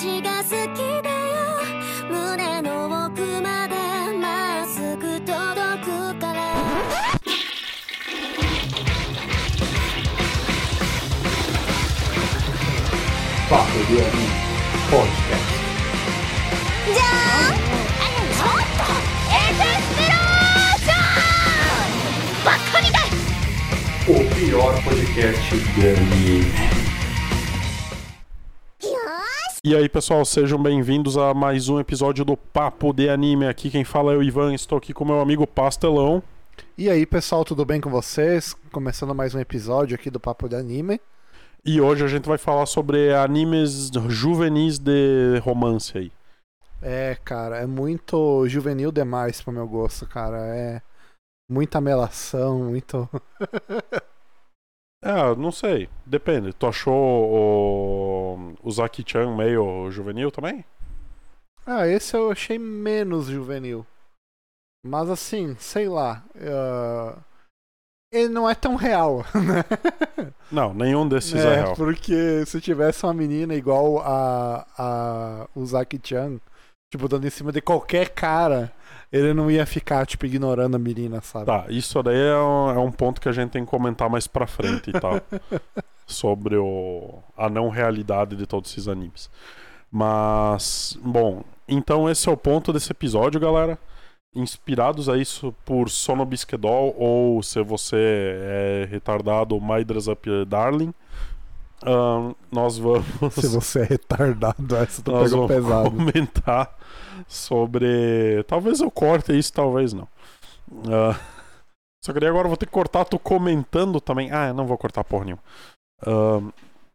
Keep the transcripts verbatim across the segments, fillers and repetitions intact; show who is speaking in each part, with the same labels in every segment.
Speaker 1: 私が好きだよ胸の奥までまっすぐ届くから
Speaker 2: Papo de Anime Podcast.
Speaker 1: じゃーんちょっとエクスプロージョンバカみたい
Speaker 2: O pior podcast de anime.
Speaker 3: E aí pessoal, sejam bem-vindos a mais um episódio do Papo de Anime. Aqui quem fala é o Ivan, estou aqui com meu amigo Pastelão.
Speaker 4: E aí pessoal, tudo bem com vocês? Começando mais um episódio aqui do Papo de Anime.
Speaker 3: E hoje a gente vai falar sobre animes juvenis de romance aí.
Speaker 4: É, cara, é muito juvenil demais pro meu gosto, cara. É muita melação, muito...
Speaker 3: É, não sei, depende. Tu achou o, o Zaki-chan meio juvenil também?
Speaker 4: Ah, esse eu achei menos juvenil. Mas assim, sei lá. Uh... Ele não é tão real, né?
Speaker 3: Não, nenhum desses é,
Speaker 4: é
Speaker 3: real.
Speaker 4: Porque se tivesse uma menina igual a, a o Zaki-chan, tipo, dando em cima de qualquer cara, ele não ia ficar, tipo, ignorando a menina, sabe?
Speaker 3: Tá, isso daí é um, é um ponto que a gente tem que comentar mais pra frente e tal. Sobre o, a não realidade de todos esses animes. Mas, bom, então esse é o ponto desse episódio, galera. Inspirados a isso por Sono Bisque Doll, ou se você é retardado, My Dress Up Darling, um, nós vamos...
Speaker 4: Se você é retardado, essa tu
Speaker 3: nós
Speaker 4: pegou
Speaker 3: vamos
Speaker 4: pesado.
Speaker 3: comentar sobre... Talvez eu corte isso, talvez não. Uh, só que daí agora eu vou ter que cortar tu comentando também. Ah, eu não vou cortar porra nenhuma. Uh,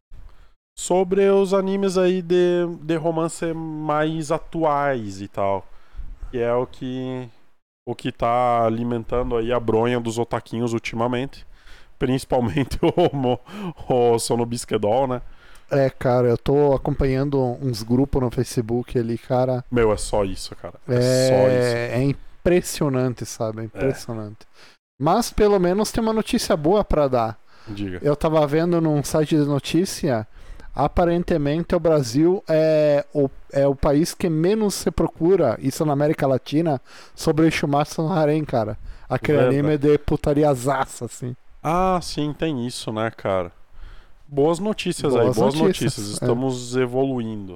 Speaker 3: sobre os animes aí de, de romance mais atuais e tal. Que é o que o que tá alimentando aí a bronha dos otaquinhos ultimamente. Principalmente o, o Sono Bisque Doll, né?
Speaker 4: É, cara, eu tô acompanhando uns grupos no Facebook ali, cara.
Speaker 3: Meu, é só isso, cara. É,
Speaker 4: É,
Speaker 3: só isso.
Speaker 4: é impressionante, sabe? É impressionante. É. Mas pelo menos tem uma notícia boa pra dar.
Speaker 3: Diga.
Speaker 4: Eu tava vendo num site de notícia, aparentemente o Brasil é o, é o país que menos se procura, isso na América Latina, sobre Shumatsu no Harem, cara. Aquele
Speaker 3: Verdade.
Speaker 4: anime de putariazaça, assim.
Speaker 3: Ah, sim, tem isso, né, cara? Boas notícias
Speaker 4: Boas
Speaker 3: aí, boas
Speaker 4: notícias,
Speaker 3: notícias.
Speaker 4: é.
Speaker 3: Estamos evoluindo.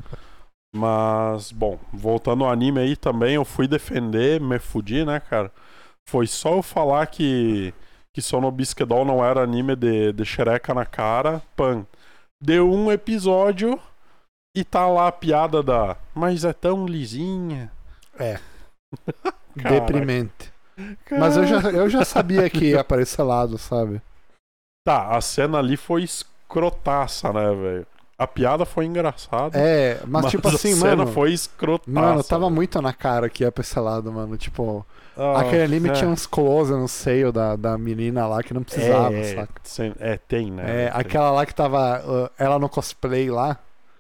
Speaker 3: Mas, bom, voltando ao anime aí também, eu fui defender, me fudi, né, cara? Foi só eu falar que, que Sono Bisque Doll não era anime de, de xereca na cara, pan. Deu um episódio e tá lá a piada da... Mas é tão lisinha.
Speaker 4: É.
Speaker 3: Caraca.
Speaker 4: Deprimente. Mas eu já, eu já sabia que ia aparecer lado, sabe?
Speaker 3: Tá, a cena ali foi escrotaça, né, velho? A piada foi engraçada.
Speaker 4: É, mas,
Speaker 3: mas
Speaker 4: tipo assim,
Speaker 3: a cena
Speaker 4: mano...
Speaker 3: foi escrotaça.
Speaker 4: Mano, tava
Speaker 3: véio.
Speaker 4: muito na cara que ia pra esse lado, mano. Tipo,
Speaker 3: Ah,
Speaker 4: aquele anime
Speaker 3: é.
Speaker 4: tinha uns close no seio da, da menina lá que não precisava,
Speaker 3: é,
Speaker 4: saca?
Speaker 3: sem- É, tem, né?
Speaker 4: É,
Speaker 3: Tem.
Speaker 4: aquela lá que tava, uh, ela no cosplay lá.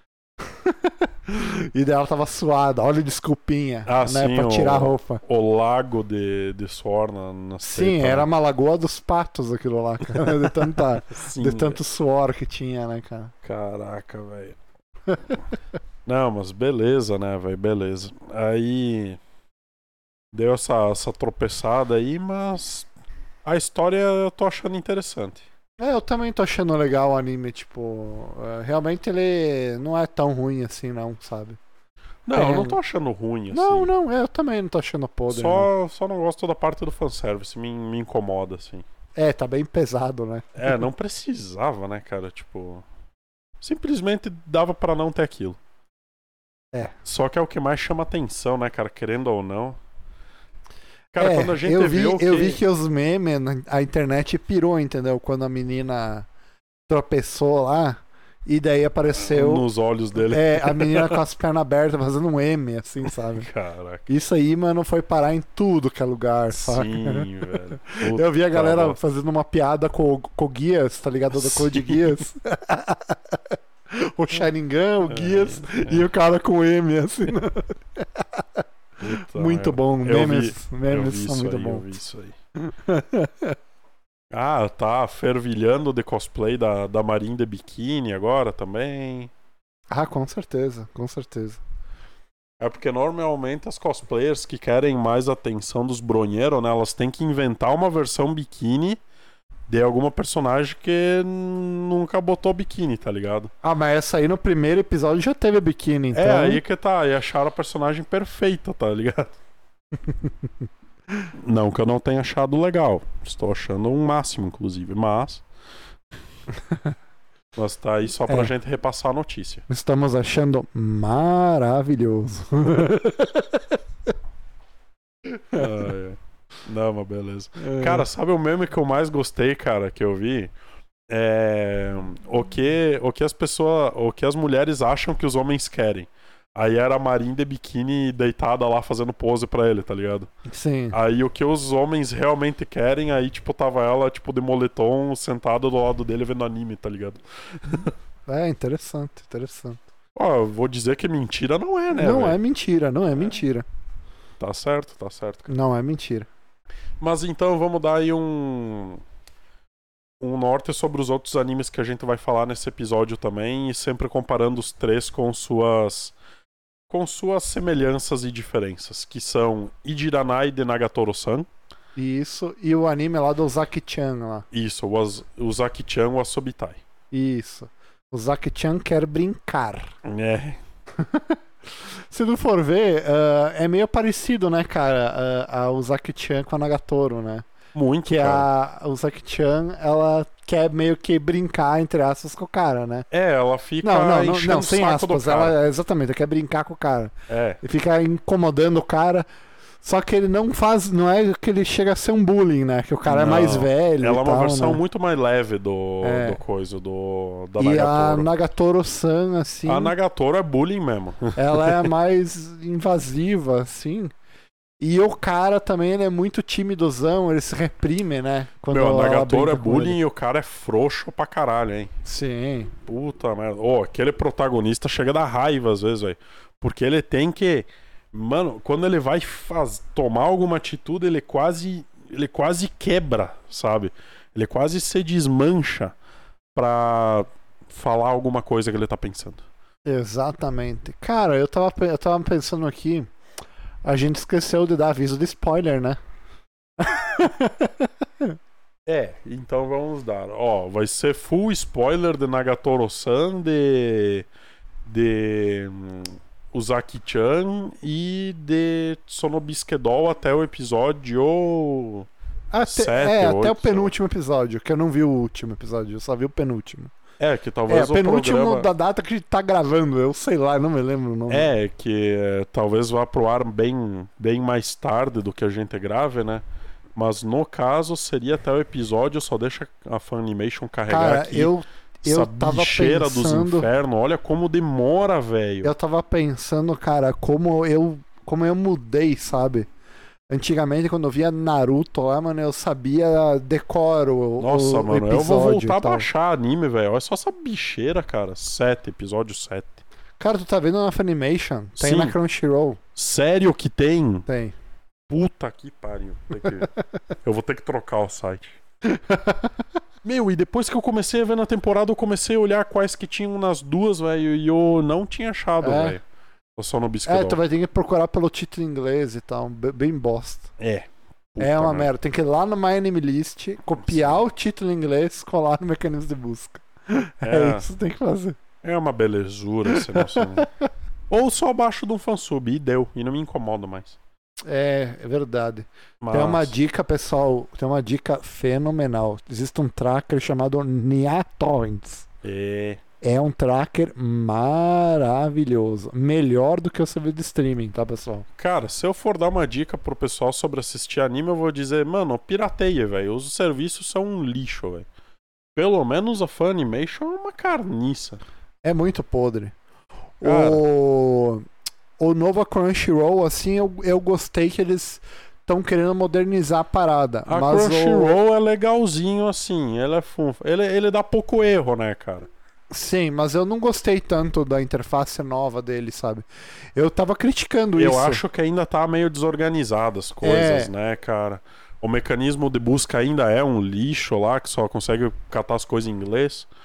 Speaker 4: E daí ela tava suada, olha a desculpinha,
Speaker 3: Ah,
Speaker 4: né,
Speaker 3: sim,
Speaker 4: pra tirar
Speaker 3: o-
Speaker 4: a roupa.
Speaker 3: O lago de, de suor na, na
Speaker 4: Sim,
Speaker 3: seta,
Speaker 4: era
Speaker 3: né?
Speaker 4: uma lagoa dos patos aquilo lá, cara, de, tanta,
Speaker 3: Sim,
Speaker 4: de tanto suor que tinha, né, cara.
Speaker 3: Caraca, velho. Não, mas beleza, né, velho? Beleza. Aí deu essa, essa tropeçada aí, mas a história eu tô achando interessante.
Speaker 4: É, eu também tô achando legal o anime, tipo, é, realmente ele não é tão ruim assim não, sabe?
Speaker 3: Não,
Speaker 4: É.
Speaker 3: eu não tô achando ruim, assim.
Speaker 4: Não, não, é, eu também não tô achando podre. não.
Speaker 3: Só, só não gosto da parte do fanservice, me, me incomoda, assim.
Speaker 4: É, tá bem pesado, né?
Speaker 3: É, não precisava, né, cara? Tipo, simplesmente dava pra não ter aquilo.
Speaker 4: É.
Speaker 3: Só que é o que mais chama atenção, né, cara? Querendo ou não. Cara,
Speaker 4: É,
Speaker 3: quando a gente
Speaker 4: eu vi,
Speaker 3: viu que...
Speaker 4: eu vi que os memes, a internet pirou, entendeu? Quando a menina tropeçou lá, e daí apareceu
Speaker 3: nos olhos dele.
Speaker 4: é, a menina com as pernas abertas fazendo um M, assim, sabe?
Speaker 3: Caraca.
Speaker 4: Isso aí, mano, foi parar em tudo que é lugar, saca?
Speaker 3: Sim, velho.
Speaker 4: Eu vi a
Speaker 3: Puta
Speaker 4: galera
Speaker 3: bosta.
Speaker 4: fazendo uma piada com o Guias, tá ligado? Da cor de
Speaker 3: Sim.
Speaker 4: Guias. O Sharingan, o
Speaker 3: É,
Speaker 4: Guias
Speaker 3: é.
Speaker 4: e o cara com M, assim. né?
Speaker 3: Puta
Speaker 4: Muito
Speaker 3: merda.
Speaker 4: bom,
Speaker 3: Eu
Speaker 4: memes,
Speaker 3: vi,
Speaker 4: memes
Speaker 3: eu vi
Speaker 4: são
Speaker 3: isso
Speaker 4: muito
Speaker 3: aí, eu
Speaker 4: bons.
Speaker 3: vi isso aí. Ah, tá fervilhando de cosplay da, da Marin de biquíni agora também.
Speaker 4: Ah, com certeza, com certeza.
Speaker 3: É porque normalmente as cosplayers que querem mais atenção dos bronheiros, né? Elas têm que inventar uma versão biquíni de alguma personagem que nunca botou biquíni, tá ligado?
Speaker 4: Ah, mas essa aí no primeiro episódio já teve biquíni, então...
Speaker 3: É, aí que tá. E acharam a personagem perfeita, tá ligado? Não que eu não tenha achado legal. Estou achando um máximo, inclusive. Mas... Mas tá aí só pra
Speaker 4: É.
Speaker 3: gente repassar a notícia.
Speaker 4: Estamos achando maravilhoso.
Speaker 3: Ah, é. Não, mas beleza. Cara, sabe o meme que eu mais gostei, cara, que eu vi? É... O que, o que as pessoas... O que as mulheres acham que os homens querem. Aí era a Marin de biquíni deitada lá fazendo pose pra ele, tá ligado?
Speaker 4: Sim.
Speaker 3: Aí o que os homens realmente querem, aí tipo tava ela tipo de moletom sentada do lado dele vendo anime, tá ligado?
Speaker 4: É, interessante, interessante.
Speaker 3: Ó, eu vou dizer que mentira não é, né?
Speaker 4: não
Speaker 3: véio?
Speaker 4: é mentira, não é mentira.
Speaker 3: Tá certo, tá certo. Cara.
Speaker 4: Não é mentira.
Speaker 3: Mas então vamos dar aí um... Um norte sobre os outros animes que a gente vai falar nesse episódio também, e sempre comparando os três com suas... com suas semelhanças e diferenças, que são Ijiranai de Nagatoro-san.
Speaker 4: Isso, e o anime lá do Zaki-chan lá.
Speaker 3: Isso, o, Az- o Zaki-chan, o Asobitai.
Speaker 4: Isso. O Zaki-chan quer brincar.
Speaker 3: É,
Speaker 4: Se não for ver, ah, é meio parecido, né, cara, ah, a- o Zaki-chan com a Nagatoro, né?
Speaker 3: muito,
Speaker 4: Que
Speaker 3: cara.
Speaker 4: a, o Zaki-chan, ela quer meio que brincar, entre aspas, com o cara, né?
Speaker 3: É, ela fica
Speaker 4: Não, não, não,
Speaker 3: enchendo
Speaker 4: não
Speaker 3: o
Speaker 4: sem
Speaker 3: saco do
Speaker 4: aspas.
Speaker 3: cara.
Speaker 4: Ela, exatamente, ela quer brincar com o cara.
Speaker 3: É,
Speaker 4: E fica incomodando o cara. Só que ele não faz, não é que ele chega a ser um bullying, né? Que o cara
Speaker 3: Não,
Speaker 4: é mais velho.
Speaker 3: ela
Speaker 4: e
Speaker 3: é uma
Speaker 4: tal,
Speaker 3: versão
Speaker 4: né?
Speaker 3: muito mais leve do,
Speaker 4: É.
Speaker 3: do coisa, do, da
Speaker 4: E a
Speaker 3: Nagatoro.
Speaker 4: Nagatoro-san, assim,
Speaker 3: A Nagatoro é bullying mesmo.
Speaker 4: ela é mais invasiva, assim. E o cara também, ele é muito timidozão, ele se reprime, né? Quando
Speaker 3: Meu, a
Speaker 4: ela
Speaker 3: Nagatoro é
Speaker 4: brinca com
Speaker 3: bullying
Speaker 4: ele.
Speaker 3: e o cara é frouxo pra caralho, hein?
Speaker 4: Sim.
Speaker 3: Puta merda. Ô, aquele protagonista chega da raiva às vezes, velho. Porque ele tem que... Mano, quando ele vai faz... tomar alguma atitude, ele quase... Ele quase quebra, sabe? Ele quase se desmancha pra falar alguma coisa que ele tá pensando.
Speaker 4: Exatamente. Cara, eu tava, pe- eu tava pensando aqui, a gente esqueceu de dar aviso de spoiler, né?
Speaker 3: É, então vamos dar. Ó, vai ser full spoiler de Nagatoro-san, de... De... hum, Uzaki-chan e de Sonobisquedol até o episódio...
Speaker 4: Até,
Speaker 3: Sete,
Speaker 4: é, até
Speaker 3: oito,
Speaker 4: o penúltimo episódio, que eu não vi o último episódio, eu só vi o penúltimo.
Speaker 3: É, que
Speaker 4: É,
Speaker 3: talvez
Speaker 4: o
Speaker 3: o
Speaker 4: penúltimo
Speaker 3: programa...
Speaker 4: da data que a gente tá gravando, eu sei lá, não me lembro o nome.
Speaker 3: É, que é, talvez vá pro ar bem, bem mais tarde do que a gente grave, né? Mas no caso seria até o episódio, só deixa a Funimation carregar
Speaker 4: Cara,
Speaker 3: aqui.
Speaker 4: eu, eu
Speaker 3: essa
Speaker 4: tava
Speaker 3: bicheira dos
Speaker 4: pensando.
Speaker 3: infernos. Olha como demora, velho.
Speaker 4: Eu tava pensando, cara, como eu, como eu mudei, sabe? Antigamente, quando eu via Naruto lá, mano, eu sabia decoro o,
Speaker 3: Nossa,
Speaker 4: o
Speaker 3: mano,
Speaker 4: episódio.
Speaker 3: eu vou voltar
Speaker 4: e
Speaker 3: a
Speaker 4: tal.
Speaker 3: baixar anime, velho. Olha só essa bicheira, cara. Sete, episódio sete.
Speaker 4: Cara, tu tá vendo na Funimation? Tem
Speaker 3: Sim.
Speaker 4: na Crunchyroll.
Speaker 3: Sério que tem?
Speaker 4: Tem.
Speaker 3: Puta que pariu. Tem que- Eu vou ter que trocar o site. Meu, e depois que eu comecei a ver na temporada, eu comecei a olhar quais que tinham nas duas, velho, e eu não tinha achado,
Speaker 4: É.
Speaker 3: velho. Eu só no
Speaker 4: É,
Speaker 3: Bisquedol.
Speaker 4: tu vai ter que procurar pelo título em inglês e tal. be- Bem bosta.
Speaker 3: É.
Speaker 4: é uma
Speaker 3: Puta
Speaker 4: merda. Tem que ir lá no My Anime List, copiar o título em inglês, colar no mecanismo de busca. É,
Speaker 3: É.
Speaker 4: isso que tem que fazer.
Speaker 3: É uma belezura esse nosso anime. Ou só abaixo de um fansub, e deu. E não me incomoda mais.
Speaker 4: É, é verdade.
Speaker 3: Mas...
Speaker 4: Tem uma dica, pessoal. Tem uma dica fenomenal. Existe um tracker chamado NiaTorrents.
Speaker 3: É.
Speaker 4: É um tracker maravilhoso. Melhor do que o serviço de streaming, tá, pessoal?
Speaker 3: Cara, se eu for dar uma dica pro pessoal sobre assistir anime, eu vou dizer, mano, pirateia, velho. Os serviços são um lixo, velho. Pelo menos a Funimation é uma carniça.
Speaker 4: É muito podre.
Speaker 3: Cara.
Speaker 4: O... o novo Crunchyroll, assim, eu, eu gostei que eles estão querendo modernizar a parada.
Speaker 3: A
Speaker 4: mas o...
Speaker 3: Crunchyroll é legalzinho, assim. Ele é funfa. Ele, ele dá pouco erro, né, cara?
Speaker 4: Sim, mas eu não gostei tanto da interface nova dele, sabe? Eu tava criticando
Speaker 3: Eu
Speaker 4: isso.
Speaker 3: acho que ainda tá meio desorganizado as coisas,
Speaker 4: É.
Speaker 3: né, cara? O mecanismo de busca ainda é um lixo lá, que só consegue catar as coisas em inglês.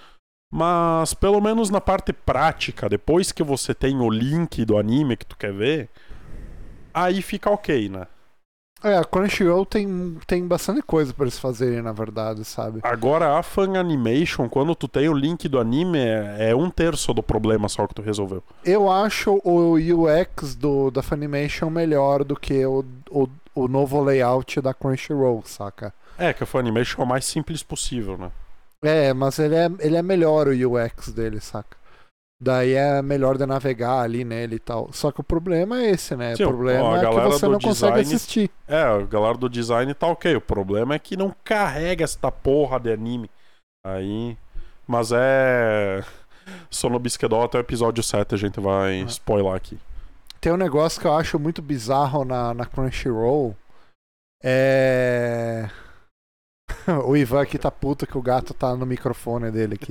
Speaker 3: Mas pelo menos na parte prática, depois que você tem o link do anime que tu quer ver, aí fica ok, né?
Speaker 4: É, a Crunchyroll tem, tem bastante coisa pra eles fazerem, na verdade, sabe?
Speaker 3: Agora, a Fan Animation, quando tu tem o link do anime, é, é um terço do problema só que tu resolveu.
Speaker 4: Eu acho o U X do, da Funimation melhor do que o, o, o novo layout da Crunchyroll, saca?
Speaker 3: É, que a Fan Animation é o mais simples possível, né?
Speaker 4: É, mas ele é, ele é melhor o U X dele, saca? Daí é melhor de navegar ali nele e tal. Só que o problema é esse, né?
Speaker 3: Sim,
Speaker 4: o problema
Speaker 3: ó, a
Speaker 4: é que
Speaker 3: galera
Speaker 4: você
Speaker 3: do
Speaker 4: não consegue
Speaker 3: design-
Speaker 4: assistir.
Speaker 3: É, a galera do design tá ok. O problema é que não carrega esta porra de anime. Aí. Mas é. Sonobisquedol até o episódio sete a gente vai spoiler aqui.
Speaker 4: Tem um negócio que eu acho muito bizarro na, na Crunchyroll. É. O Ivan aqui tá puto que o gato tá no microfone dele aqui.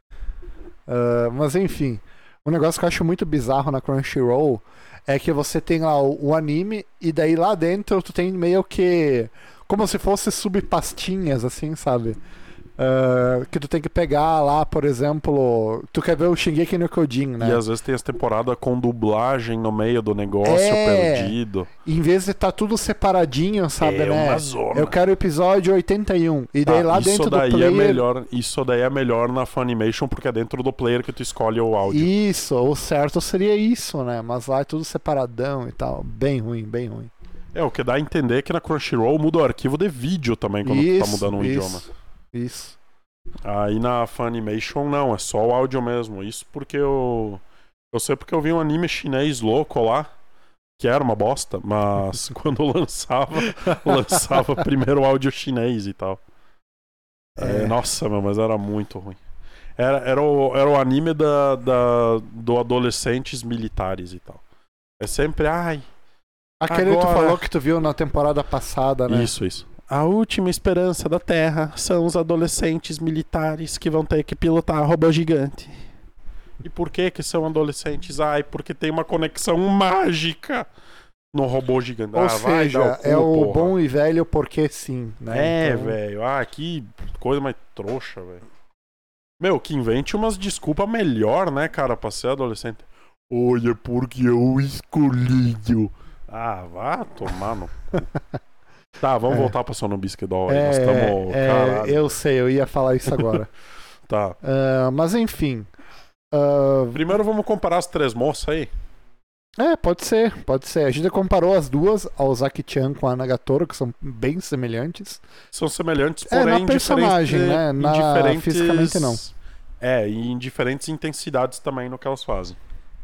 Speaker 4: Uh, mas enfim, um negócio que eu acho muito bizarro na Crunchyroll é que você tem lá o, o anime e daí lá dentro tu tem meio que como se fosse subpastinhas, assim, sabe? Uh, que tu tem que pegar lá, por exemplo, tu quer ver o Shingeki no Kyojin, né?
Speaker 3: E às vezes tem as temporadas com dublagem no meio do negócio
Speaker 4: É.
Speaker 3: perdido.
Speaker 4: Em vez de estar tá tudo separadinho, sabe,
Speaker 3: É
Speaker 4: né?
Speaker 3: uma zona.
Speaker 4: Eu quero o episódio oitenta e um. E daí
Speaker 3: Ah,
Speaker 4: lá
Speaker 3: isso
Speaker 4: dentro
Speaker 3: daí
Speaker 4: do player...
Speaker 3: é melhor, isso daí é melhor na Funimation porque é dentro do player que tu escolhe o áudio.
Speaker 4: Isso, o certo seria isso, né? Mas lá é tudo separadão e tal. Bem ruim, bem ruim.
Speaker 3: É, o que dá a entender é que na Crunchyroll muda o arquivo de vídeo também quando tu tá mudando um
Speaker 4: isso,
Speaker 3: idioma.
Speaker 4: Isso.
Speaker 3: Aí na Funimation não, é só o áudio mesmo. Isso porque eu. Eu sei porque eu vi um anime chinês louco lá, que era uma bosta, mas quando lançava, lançava primeiro o áudio chinês e tal. É,
Speaker 4: É.
Speaker 3: nossa, meu, mas era muito ruim. Era, era, o, era o anime da, da, do adolescentes militares e tal. É sempre, ai.
Speaker 4: Aquele que tu
Speaker 3: Agora-
Speaker 4: falou que tu viu na temporada passada, né?
Speaker 3: Isso, isso. A última esperança da Terra são os adolescentes militares que vão ter que pilotar robô gigante. E por que que são adolescentes? Ai, porque tem uma conexão mágica no robô gigante.
Speaker 4: Ou
Speaker 3: ah, vai
Speaker 4: seja,
Speaker 3: dar o cu,
Speaker 4: é o
Speaker 3: porra.
Speaker 4: bom e velho porque sim, né?
Speaker 3: É,
Speaker 4: Então,
Speaker 3: velho. Ah, que coisa mais trouxa, velho. Meu, que invente umas desculpas melhor, né, cara, pra ser adolescente. Olha, porque eu escolhi. Ah, vá tomar no cu. Tá, vamos
Speaker 4: É.
Speaker 3: voltar pra Sonobisquedol aí.
Speaker 4: É,
Speaker 3: Nós estamos.
Speaker 4: é,
Speaker 3: Caralho.
Speaker 4: eu sei, eu ia falar isso agora.
Speaker 3: Tá.
Speaker 4: Ah, mas enfim. Ah,
Speaker 3: Primeiro vamos comparar as três moças aí.
Speaker 4: é, pode ser, pode ser. A gente comparou as duas, a Ozaki-chan com a Nagatoro, que são bem semelhantes.
Speaker 3: São semelhantes,
Speaker 4: É,
Speaker 3: porém
Speaker 4: na personagem,
Speaker 3: diferentes,
Speaker 4: né?
Speaker 3: em
Speaker 4: Na-
Speaker 3: diferentes...
Speaker 4: fisicamente, não.
Speaker 3: É, e em diferentes intensidades também no que elas fazem.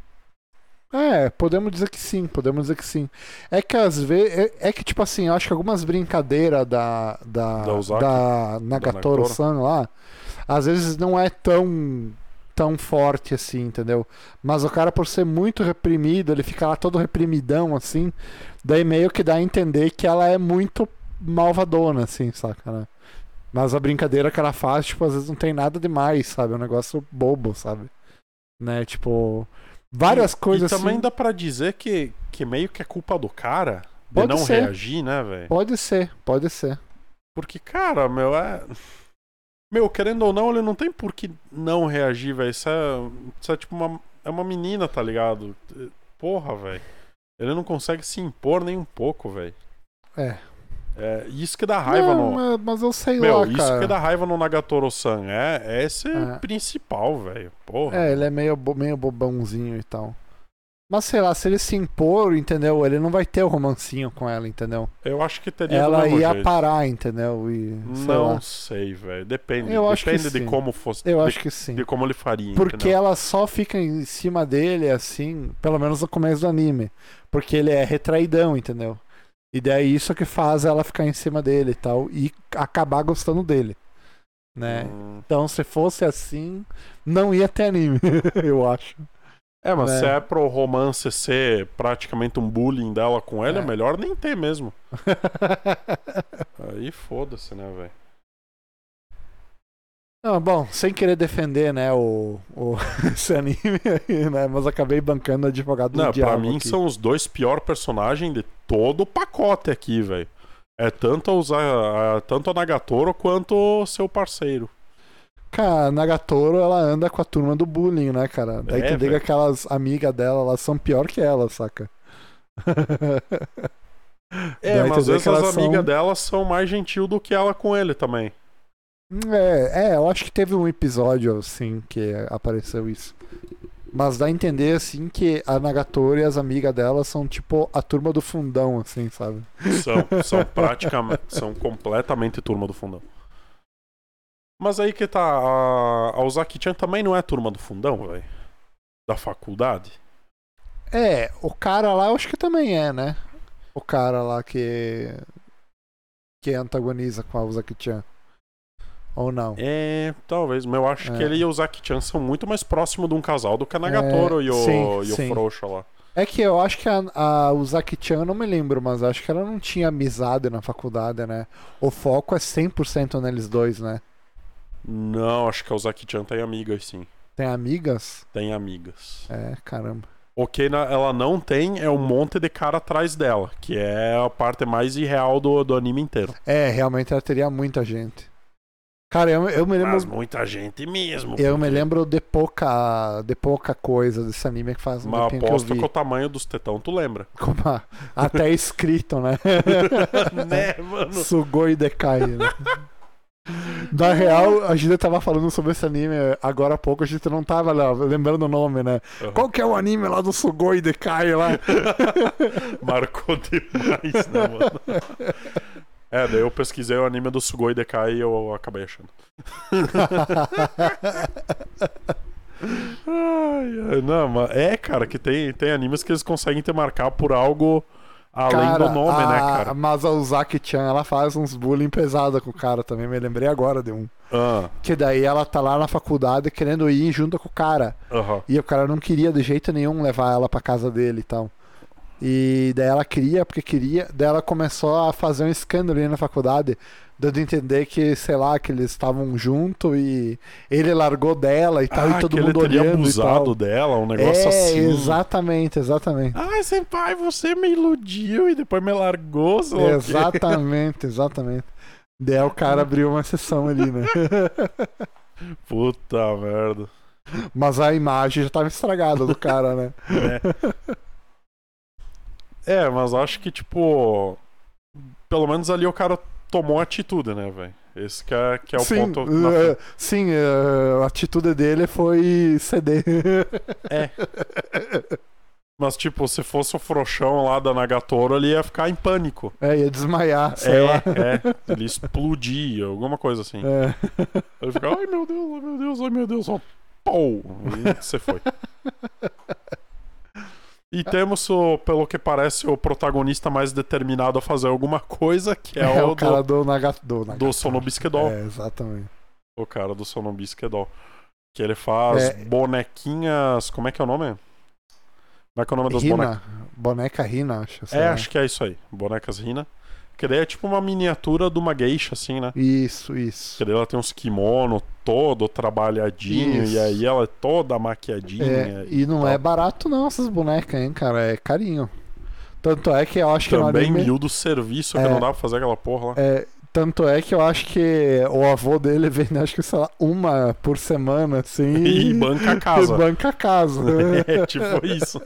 Speaker 4: É, podemos dizer que sim, podemos dizer que sim. É que às vezes. É, é que, tipo assim, eu acho que algumas brincadeiras da. Da,
Speaker 3: Da Ozaki?
Speaker 4: da Nagatoro-san lá, às vezes não é tão. Tão forte assim, entendeu? Mas o cara, por ser muito reprimido, ele fica lá todo reprimidão, assim. Daí meio que dá a entender que ela é muito malvadona, assim, saca, né? Mas a brincadeira que ela faz, tipo, às vezes não tem nada demais, sabe? É um negócio bobo, sabe? Né? Tipo. Várias
Speaker 3: e,
Speaker 4: coisas
Speaker 3: E também
Speaker 4: assim.
Speaker 3: dá pra dizer que, que meio que é culpa do cara de
Speaker 4: Pode
Speaker 3: não
Speaker 4: ser.
Speaker 3: reagir, né, velho?
Speaker 4: Pode ser, pode ser.
Speaker 3: Porque, cara, meu, é. Meu, querendo ou não, ele não tem por que não reagir, velho. Isso é, isso é tipo uma. É uma menina, tá ligado? Porra, velho. Ele não consegue se impor nem um pouco, velho.
Speaker 4: É.
Speaker 3: É, isso que dá raiva
Speaker 4: Não,
Speaker 3: no.
Speaker 4: mas, mas eu sei
Speaker 3: Meu,
Speaker 4: lá,
Speaker 3: isso
Speaker 4: cara.
Speaker 3: que dá raiva no Nagatoro-san. É, é esse
Speaker 4: É.
Speaker 3: principal, velho. Porra.
Speaker 4: É, ele é meio, bo- meio bobãozinho e tal. Mas sei lá, se ele se impor, entendeu? Ele não vai ter o romancinho com ela, entendeu?
Speaker 3: Eu acho que teria do
Speaker 4: Ela
Speaker 3: mesmo
Speaker 4: ia
Speaker 3: jeito.
Speaker 4: parar, entendeu? E, sei
Speaker 3: Não
Speaker 4: lá.
Speaker 3: sei, velho. Depende.
Speaker 4: Eu acho que
Speaker 3: Depende de
Speaker 4: sim.
Speaker 3: como fosse.
Speaker 4: Eu
Speaker 3: de,
Speaker 4: acho que sim.
Speaker 3: de como ele faria.
Speaker 4: Porque
Speaker 3: entendeu?
Speaker 4: ela só fica em cima dele, assim, pelo menos no começo do anime. Porque ele é retraidão, entendeu? E daí isso que faz ela ficar em cima dele e tal. E acabar gostando dele. Né?
Speaker 3: Hum.
Speaker 4: Então, se fosse assim, não ia ter anime, eu acho.
Speaker 3: É, mas
Speaker 4: É.
Speaker 3: se é pro romance ser praticamente um bullying dela com ele, é,
Speaker 4: É.
Speaker 3: melhor nem ter mesmo. Aí foda-se, né, velho?
Speaker 4: Não, bom, sem querer defender, né, o, o esse anime aí, né, mas acabei bancando o advogado do
Speaker 3: Não,
Speaker 4: diabo
Speaker 3: pra mim
Speaker 4: aqui.
Speaker 3: são os dois piores personagens de todo o pacote aqui, velho. É tanto a usar a, tanto a Nagatoro quanto o seu parceiro.
Speaker 4: Cara, a Nagatoro, ela anda com a turma do bullying, né, cara? Daí
Speaker 3: É,
Speaker 4: tu liga
Speaker 3: velho.
Speaker 4: aquelas amigas dela, elas são pior que ela, saca?
Speaker 3: É,
Speaker 4: Daí
Speaker 3: mas às
Speaker 4: tu vê
Speaker 3: vezes
Speaker 4: que
Speaker 3: as
Speaker 4: elas
Speaker 3: amigas
Speaker 4: são-
Speaker 3: dela são mais gentil do que ela com ele também.
Speaker 4: É, é, eu acho que teve um episódio, assim, que apareceu isso. Mas dá a entender, assim, que a Nagatoro e as amigas dela são, tipo, a turma do fundão, assim, sabe?
Speaker 3: São, são praticamente, são completamente turma do fundão. Mas aí que tá, a, a Ozaki-chan também não é turma do fundão, velho? Da faculdade?
Speaker 4: É, o cara lá eu acho que também é, né? O cara lá que. Que antagoniza com a Uzaki-chan. Ou não?
Speaker 3: É, talvez, mas eu acho
Speaker 4: É.
Speaker 3: que ele e o Ozaki-chan são muito mais próximos de um casal do que a Nagatoro
Speaker 4: É,
Speaker 3: e o,
Speaker 4: sim,
Speaker 3: e o
Speaker 4: sim.
Speaker 3: Frouxa lá.
Speaker 4: É que eu acho que a, a Uzaki-chan, eu não me lembro, mas acho que ela não tinha amizade na faculdade, né? O foco é cem por cento neles dois, né?
Speaker 3: Não, acho que a Ozaki-chan tem amigas, sim.
Speaker 4: Tem amigas?
Speaker 3: Tem amigas.
Speaker 4: É, caramba.
Speaker 3: O que na- ela não tem é um monte de cara atrás dela, que é a parte mais irreal do, do anime inteiro.
Speaker 4: É, realmente ela teria muita gente. Cara, eu, eu me lembro.
Speaker 3: Mas muita gente mesmo.
Speaker 4: Eu me
Speaker 3: porque-
Speaker 4: lembro de pouca, de pouca coisa desse anime que faz um
Speaker 3: Mas
Speaker 4: tempinho que eu
Speaker 3: aposto
Speaker 4: vi.
Speaker 3: que o tamanho dos tetão tu lembra.
Speaker 4: Como a- até escrito, né?
Speaker 3: Né, mano?
Speaker 4: Sugoi Dekai, né? Na real, a gente tava falando sobre esse anime agora há pouco, a gente não tava lá, lembrando o nome, né?
Speaker 3: Uhum.
Speaker 4: Qual que é o anime lá do Sugoi Dekai lá?
Speaker 3: Marcou demais, né, mano? É, daí eu pesquisei o anime do Sugoi Dekai e eu acabei achando. Ai, ai, não, mas é, cara, que tem, tem animes que eles conseguem te marcar por algo além
Speaker 4: Cara,
Speaker 3: do nome,
Speaker 4: a-
Speaker 3: né, cara?
Speaker 4: Mas a Uzaki-chan, ela faz uns bullying pesada com o cara também, me lembrei agora de um.
Speaker 3: Ah,
Speaker 4: Que daí ela tá lá na faculdade querendo ir junto com o cara.
Speaker 3: aham.
Speaker 4: E o cara não queria de jeito nenhum levar ela pra casa dele e tal. E daí ela queria, porque queria. Daí ela começou a fazer um escândalo ali na faculdade, dando a entender que, sei lá, que eles estavam junto e ele largou dela e tal,
Speaker 3: Ah,
Speaker 4: e todo
Speaker 3: que
Speaker 4: mundo
Speaker 3: ele teria
Speaker 4: olhando e tal.
Speaker 3: abusado dela, um negócio
Speaker 4: é,
Speaker 3: assim.
Speaker 4: exatamente, exatamente.
Speaker 3: Ai, senpai, você me iludiu e depois me largou, sei lá o quê.
Speaker 4: Exatamente, exatamente. Daí o cara abriu uma sessão ali, né?
Speaker 3: Puta merda.
Speaker 4: Mas a imagem já tava estragada do cara, né?
Speaker 3: É. É, mas acho que, tipo... Pelo menos ali o cara tomou atitude, né, velho? Esse que é, que é o
Speaker 4: sim,
Speaker 3: ponto... na
Speaker 4: eh, sim, eh, a atitude dele foi ceder.
Speaker 3: É. Mas, tipo, se fosse o frouxão lá da Nagatoro, ele ia ficar em pânico.
Speaker 4: É, ia desmaiar, sei
Speaker 3: É,
Speaker 4: lá.
Speaker 3: é. Ele explodia, alguma coisa assim.
Speaker 4: É.
Speaker 3: Ele fica, ai meu Deus, ai meu Deus, ai meu Deus, ó. Pou! E você foi. E temos, o, pelo que parece, o protagonista mais determinado a fazer alguma coisa, que é,
Speaker 4: É
Speaker 3: o,
Speaker 4: o cara
Speaker 3: do,
Speaker 4: do, Naga, do, Nagatoro.
Speaker 3: do Sonobisquedol.
Speaker 4: É, exatamente.
Speaker 3: O cara do Sonobisquedol. Que ele faz
Speaker 4: É.
Speaker 3: bonequinhas. Como é que é o nome? Como é que é o nome das
Speaker 4: Rina,
Speaker 3: bonecas?
Speaker 4: boneca Rina, acho. sei
Speaker 3: É,
Speaker 4: lá.
Speaker 3: acho que é isso aí. Bonecas Rina. Que daí é tipo uma miniatura de uma geisha, assim, né?
Speaker 4: Isso, isso.
Speaker 3: Que daí ela tem uns kimono todo trabalhadinho.
Speaker 4: Isso.
Speaker 3: E aí ela é toda maquiadinha.
Speaker 4: É, e não
Speaker 3: tal.
Speaker 4: é barato não essas bonecas, hein, cara. É carinho. Tanto é que eu acho que no
Speaker 3: Também
Speaker 4: anime...
Speaker 3: mil do serviço que
Speaker 4: É.
Speaker 3: não dá pra fazer aquela porra lá.
Speaker 4: É, tanto é que eu acho que o avô dele vende, acho que, sei lá, uma por semana, assim.
Speaker 3: E banca a casa.
Speaker 4: E banca a casa.
Speaker 3: É tipo isso.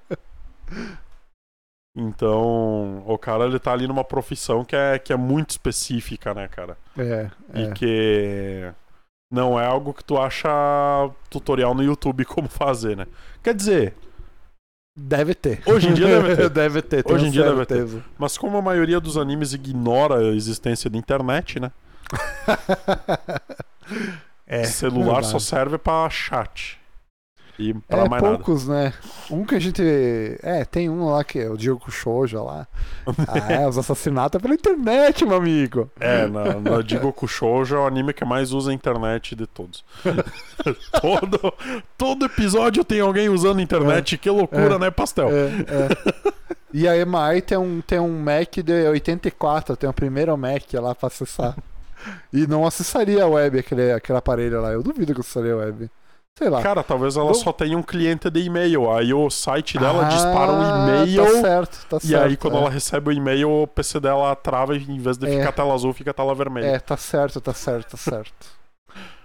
Speaker 3: Então, o cara ele tá ali numa profissão que é, que é muito específica, né, cara?
Speaker 4: É,
Speaker 3: E
Speaker 4: é.
Speaker 3: que não é algo que tu acha tutorial no YouTube como fazer, né? Quer dizer,
Speaker 4: Deve ter.
Speaker 3: Hoje em dia deve ter.
Speaker 4: deve ter, tenho
Speaker 3: Hoje em dia deve ter.
Speaker 4: certeza.
Speaker 3: mas como a maioria dos animes ignora a existência da internet, né?
Speaker 4: É,
Speaker 3: Celular
Speaker 4: verdade.
Speaker 3: só serve pra chat. E pra
Speaker 4: É,
Speaker 3: mais nada.
Speaker 4: poucos, né? Um que a gente. É, tem um lá que é o Diego Shoujo lá. Ah, é, os assassinatos é pela internet, meu amigo.
Speaker 3: É, na, na Jigoku Shoujo é o anime que mais usa a internet de todos. todo, todo episódio tem alguém usando a internet. Que loucura,
Speaker 4: É.
Speaker 3: né, Pastel?
Speaker 4: É, é. E a M I tem um, tem um Mac de oitenta e quatro, tem o primeiro Mac lá pra acessar. E não acessaria a web, aquele, aquele aparelho lá. Eu duvido que acessaria a web. Sei lá.
Speaker 3: Cara, talvez ela
Speaker 4: Não.
Speaker 3: só tenha um cliente de e-mail. Aí o site dela
Speaker 4: Ah,
Speaker 3: dispara um e-mail.
Speaker 4: Tá certo, tá
Speaker 3: E
Speaker 4: certo.
Speaker 3: aí, quando
Speaker 4: é.
Speaker 3: ela recebe o e-mail, o P C dela trava e em vez de
Speaker 4: É.
Speaker 3: ficar tela azul, fica tela vermelha.
Speaker 4: É, tá certo, tá certo, tá certo.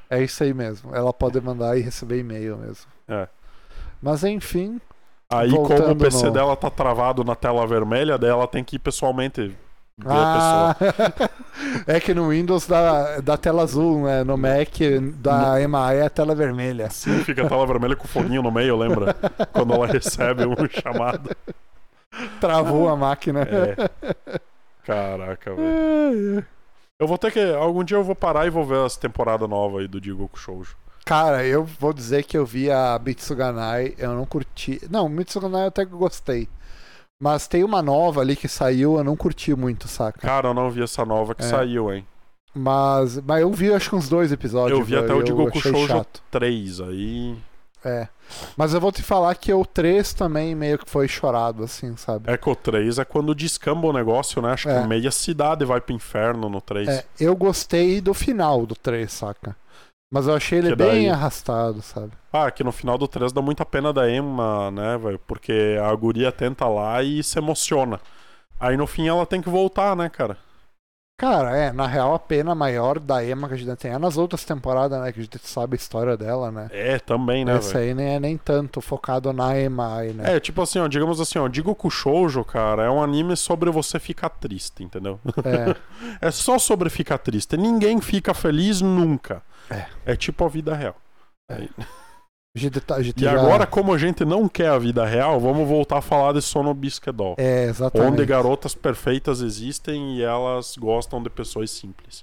Speaker 4: É isso aí mesmo. Ela pode mandar e receber e-mail mesmo.
Speaker 3: É.
Speaker 4: Mas enfim.
Speaker 3: Aí, como o
Speaker 4: voltando
Speaker 3: P C
Speaker 4: no-
Speaker 3: dela tá travado na tela vermelha, daí ela tem que ir pessoalmente ver
Speaker 4: Ah,
Speaker 3: a pessoa.
Speaker 4: é que no Windows dá, dá tela azul, né? No Mac da M A I é a tela vermelha.
Speaker 3: Sim, fica a tela vermelha com o foguinho no meio, lembra? Quando ela recebe um chamado.
Speaker 4: Travou a máquina.
Speaker 3: É. Caraca, velho. Eu vou ter que. Algum dia eu vou parar e vou ver as temporadas novas aí do Jigoku Shoujo.
Speaker 4: Cara, eu vou dizer que eu vi a Mitsuganai, eu não curti. Não, Mitsuganai eu até que gostei. Mas tem uma nova ali que saiu, eu não curti muito, saca?
Speaker 3: Cara, eu não vi essa nova que
Speaker 4: É.
Speaker 3: saiu, hein?
Speaker 4: Mas, mas eu vi acho que uns dois episódios.
Speaker 3: Eu vi até o
Speaker 4: eu
Speaker 3: Jigoku
Speaker 4: achei
Speaker 3: Shoujo
Speaker 4: chato.
Speaker 3: três aí.
Speaker 4: É. Mas eu vou te falar que o três também meio que foi chorado, assim, sabe?
Speaker 3: É que o três é quando descamba o negócio, né? Acho
Speaker 4: É.
Speaker 3: que meia cidade vai pro inferno no três.
Speaker 4: É, eu gostei do final do três, saca? Mas eu achei ele
Speaker 3: Que
Speaker 4: bem
Speaker 3: daí-
Speaker 4: arrastado, sabe?
Speaker 3: Ah, que no final do três dá muita pena da Emma, né, velho? Porque a guria tenta lá e se emociona. Aí no fim ela tem que voltar, né, cara?
Speaker 4: Cara, é, na real a pena maior da Emma que a gente tem é nas outras temporadas, né? Que a gente sabe a história dela, né?
Speaker 3: É, também, né,
Speaker 4: Essa
Speaker 3: velho?
Speaker 4: aí nem é nem tanto focado na Emma aí, né?
Speaker 3: É, tipo assim, ó, digamos assim, ó, Jigoku Shoujo, cara, é um anime sobre você ficar triste, entendeu?
Speaker 4: É,
Speaker 3: É só sobre ficar triste. Ninguém fica feliz nunca.
Speaker 4: É.
Speaker 3: É tipo a vida real.
Speaker 4: a gente tá, a gente
Speaker 3: E
Speaker 4: já-
Speaker 3: agora, como a gente não quer a vida real, vamos voltar a falar de Sono Bisque Doll.
Speaker 4: É, exatamente.
Speaker 3: Onde garotas perfeitas existem e elas gostam de pessoas simples.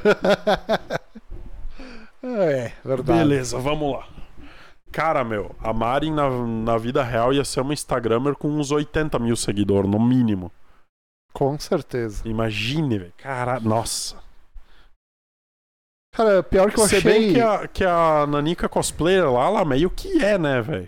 Speaker 4: É, verdade.
Speaker 3: Beleza, vamos lá. Cara, meu, a Marin na, na vida real ia ser uma Instagrammer com uns oitenta mil seguidores, no mínimo.
Speaker 4: Com certeza.
Speaker 3: Imagine, velho. Cara, nossa.
Speaker 4: Cara, pior que eu
Speaker 3: Se
Speaker 4: achei...
Speaker 3: bem que a, que a Nanica cosplayer lá, ela meio que é, né, velho?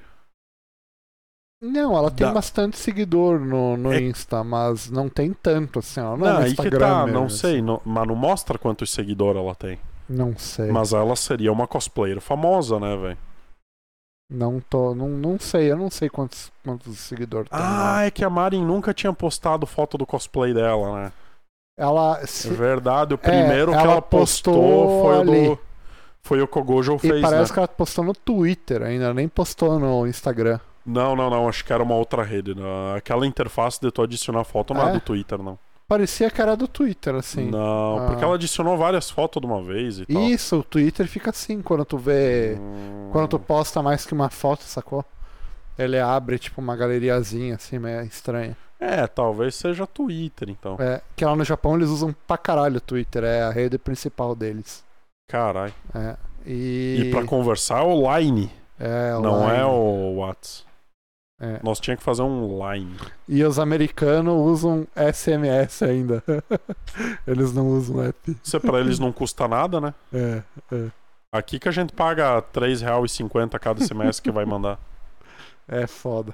Speaker 4: Não, ela tem
Speaker 3: Dá-
Speaker 4: bastante seguidor no, no
Speaker 3: É-
Speaker 4: Insta, mas não tem tanto, assim, ó. Não,
Speaker 3: Não,
Speaker 4: é no
Speaker 3: aí que
Speaker 4: Instagram
Speaker 3: tá,
Speaker 4: mesmo,
Speaker 3: não
Speaker 4: assim.
Speaker 3: sei, não- mas não mostra quantos seguidores ela tem.
Speaker 4: Não sei.
Speaker 3: Mas ela seria uma cosplayer famosa, né, velho?
Speaker 4: Não tô. Não, não sei, eu não sei quantos, quantos seguidores tem.
Speaker 3: Ah,
Speaker 4: lá.
Speaker 3: é que a Marin nunca tinha postado foto do cosplay dela, né?
Speaker 4: Ela.
Speaker 3: É
Speaker 4: Se,
Speaker 3: verdade, o primeiro que
Speaker 4: ela
Speaker 3: ela postou,
Speaker 4: postou
Speaker 3: foi o
Speaker 4: ali.
Speaker 3: do. Foi o que o Gojo
Speaker 4: e
Speaker 3: fez,
Speaker 4: parece
Speaker 3: né?
Speaker 4: que ela postou no Twitter ainda, nem postou no Instagram.
Speaker 3: Não, não, não, acho que era uma outra rede. Né? Aquela interface de tu adicionar foto não é
Speaker 4: É?
Speaker 3: do Twitter, não.
Speaker 4: Parecia que era do Twitter, assim.
Speaker 3: Não,
Speaker 4: Ah.
Speaker 3: porque ela adicionou várias fotos de uma vez e tal.
Speaker 4: Isso, o Twitter fica assim quando tu vê.
Speaker 3: Hum.
Speaker 4: Quando tu posta mais que uma foto, sacou? Ele abre tipo uma galeriazinha assim, meio estranha.
Speaker 3: É, talvez seja Twitter, então.
Speaker 4: É, que lá no Japão eles usam pra caralho o Twitter, é a rede principal deles.
Speaker 3: Caralho.
Speaker 4: É. E.
Speaker 3: E pra conversar é o Line,
Speaker 4: É,
Speaker 3: não
Speaker 4: online.
Speaker 3: é o Whats.
Speaker 4: É.
Speaker 3: Nós tínhamos que fazer um Line.
Speaker 4: E os americanos usam S M S ainda. Eles não usam app.
Speaker 3: Isso é pra eles não custa nada, né?
Speaker 4: É, é.
Speaker 3: Aqui que a gente paga três reais e cinquenta cada semestre que vai mandar.
Speaker 4: É foda.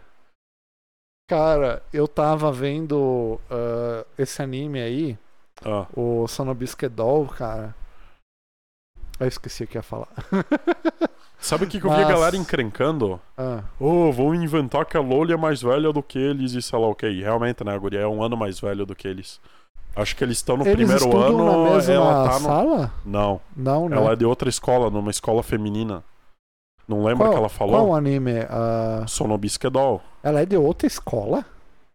Speaker 4: Cara, eu tava vendo ah, esse anime aí,
Speaker 3: Ah,
Speaker 4: o Sonobisque Doll, cara. Eu esqueci o que ia falar.
Speaker 3: sabe o que, que eu vi a
Speaker 4: Mas-
Speaker 3: galera encrencando?
Speaker 4: Ah,
Speaker 3: Oh, vão inventar que a Loli é mais velha do que eles e sei lá o que. Realmente, né? A guria é um ano mais velho do que eles. Acho que eles estão no
Speaker 4: eles
Speaker 3: primeiro
Speaker 4: estudam
Speaker 3: ano.
Speaker 4: na mesma
Speaker 3: Ela tá no.
Speaker 4: sala?
Speaker 3: Não,
Speaker 4: Não, né?
Speaker 3: ela é de outra escola, numa escola feminina. Não lembra
Speaker 4: qual,
Speaker 3: que ela falou?
Speaker 4: Qual anime? Ah,
Speaker 3: Sonobisque Doll.
Speaker 4: ela é de outra escola?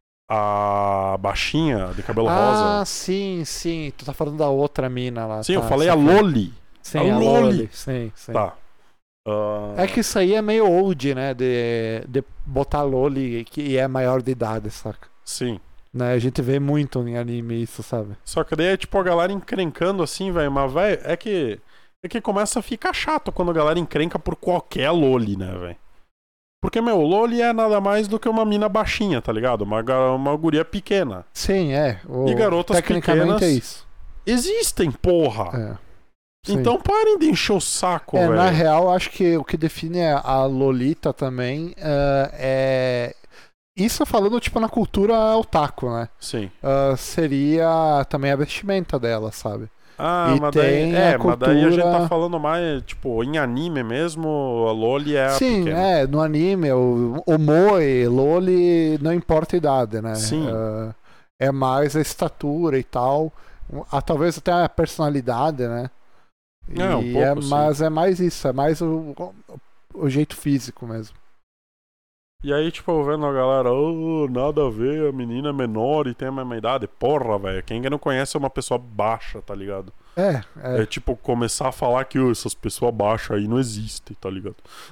Speaker 3: A baixinha, de cabelo
Speaker 4: Ah,
Speaker 3: rosa.
Speaker 4: sim, sim. Tu tá falando da outra mina lá.
Speaker 3: Sim,
Speaker 4: tá,
Speaker 3: eu falei a
Speaker 4: saquei.
Speaker 3: Loli.
Speaker 4: Sim,
Speaker 3: a
Speaker 4: a
Speaker 3: Loli.
Speaker 4: Loli. Sim, sim.
Speaker 3: Tá. Ah,
Speaker 4: É que isso aí é meio old, né? De, de botar Loli que é maior de idade, saca?
Speaker 3: Sim.
Speaker 4: Né? A gente vê muito em anime isso, sabe?
Speaker 3: Só que daí é tipo a galera encrencando assim, velho. Mas, velho, é que. É que começa a ficar chato quando a galera encrenca por qualquer Loli, né, velho? Porque, meu, Loli é nada mais do que uma mina baixinha, tá ligado? Uma, ga- uma guria pequena.
Speaker 4: Sim, é. O,
Speaker 3: E garotas
Speaker 4: tecnicamente
Speaker 3: pequenas-
Speaker 4: é isso.
Speaker 3: Existem, porra!
Speaker 4: É. Sim.
Speaker 3: Então parem de encher o saco,
Speaker 4: É,
Speaker 3: velho.
Speaker 4: na real, acho que o que define a Lolita também ah, é. Isso falando, tipo, na cultura otaku, né?
Speaker 3: Sim.
Speaker 4: Ah, seria também a vestimenta dela, sabe?
Speaker 3: Ah,
Speaker 4: E
Speaker 3: mas daí,
Speaker 4: tem
Speaker 3: é,
Speaker 4: a
Speaker 3: mas daí a gente
Speaker 4: cultura-
Speaker 3: tá falando mais, tipo, em anime mesmo, a Loli é a
Speaker 4: Sim,
Speaker 3: pequena.
Speaker 4: é, no anime, o, o Moe, Loli, não importa a idade, né?
Speaker 3: Sim.
Speaker 4: Ah, é mais a estatura e tal. A, talvez até a personalidade, né?
Speaker 3: É, um
Speaker 4: E
Speaker 3: pouco,
Speaker 4: é,
Speaker 3: sim.
Speaker 4: mas é mais isso, é mais o, o jeito físico mesmo.
Speaker 3: E aí, tipo, eu vendo a galera, oh, nada a ver, a menina é menor e tem a mesma idade. Porra, velho, quem não conhece é uma pessoa baixa, tá ligado?
Speaker 4: É,
Speaker 3: É,
Speaker 4: é.
Speaker 3: tipo, começar a falar que oh, essas pessoas baixas aí não existem, tá ligado?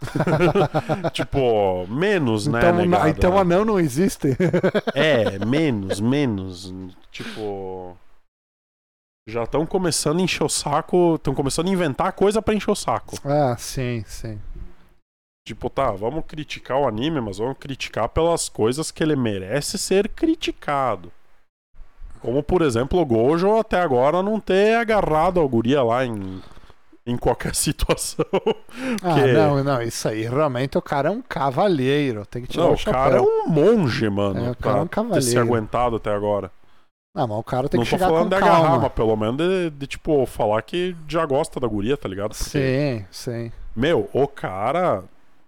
Speaker 3: Tipo, menos, né,
Speaker 4: Então, na-
Speaker 3: negada?
Speaker 4: então anão não existe.
Speaker 3: É, menos, menos. Tipo. Já estão começando a encher o saco. Estão começando a inventar coisa pra encher o saco.
Speaker 4: Ah, sim, sim.
Speaker 3: Tipo, tá, vamos criticar o anime, mas vamos criticar pelas coisas que ele merece ser criticado. Como, por exemplo, o Gojo até agora não ter agarrado a guria lá em, em qualquer situação.
Speaker 4: Ah,
Speaker 3: Que-
Speaker 4: não, não, isso aí, realmente o cara é um cavalheiro, tem que tirar
Speaker 3: Não,
Speaker 4: o
Speaker 3: o
Speaker 4: chapéu.
Speaker 3: cara é um monge, mano.
Speaker 4: É, o cara é um
Speaker 3: pra ter se
Speaker 4: cavalheiro.
Speaker 3: aguentado até agora.
Speaker 4: Não, mas o cara tem
Speaker 3: Não
Speaker 4: que
Speaker 3: tô
Speaker 4: chegar
Speaker 3: falando
Speaker 4: com
Speaker 3: de agarrar,
Speaker 4: calma.
Speaker 3: mas pelo menos de, de, tipo, falar que já gosta da guria, tá ligado? Porque,
Speaker 4: Sim, sim.
Speaker 3: meu, o cara.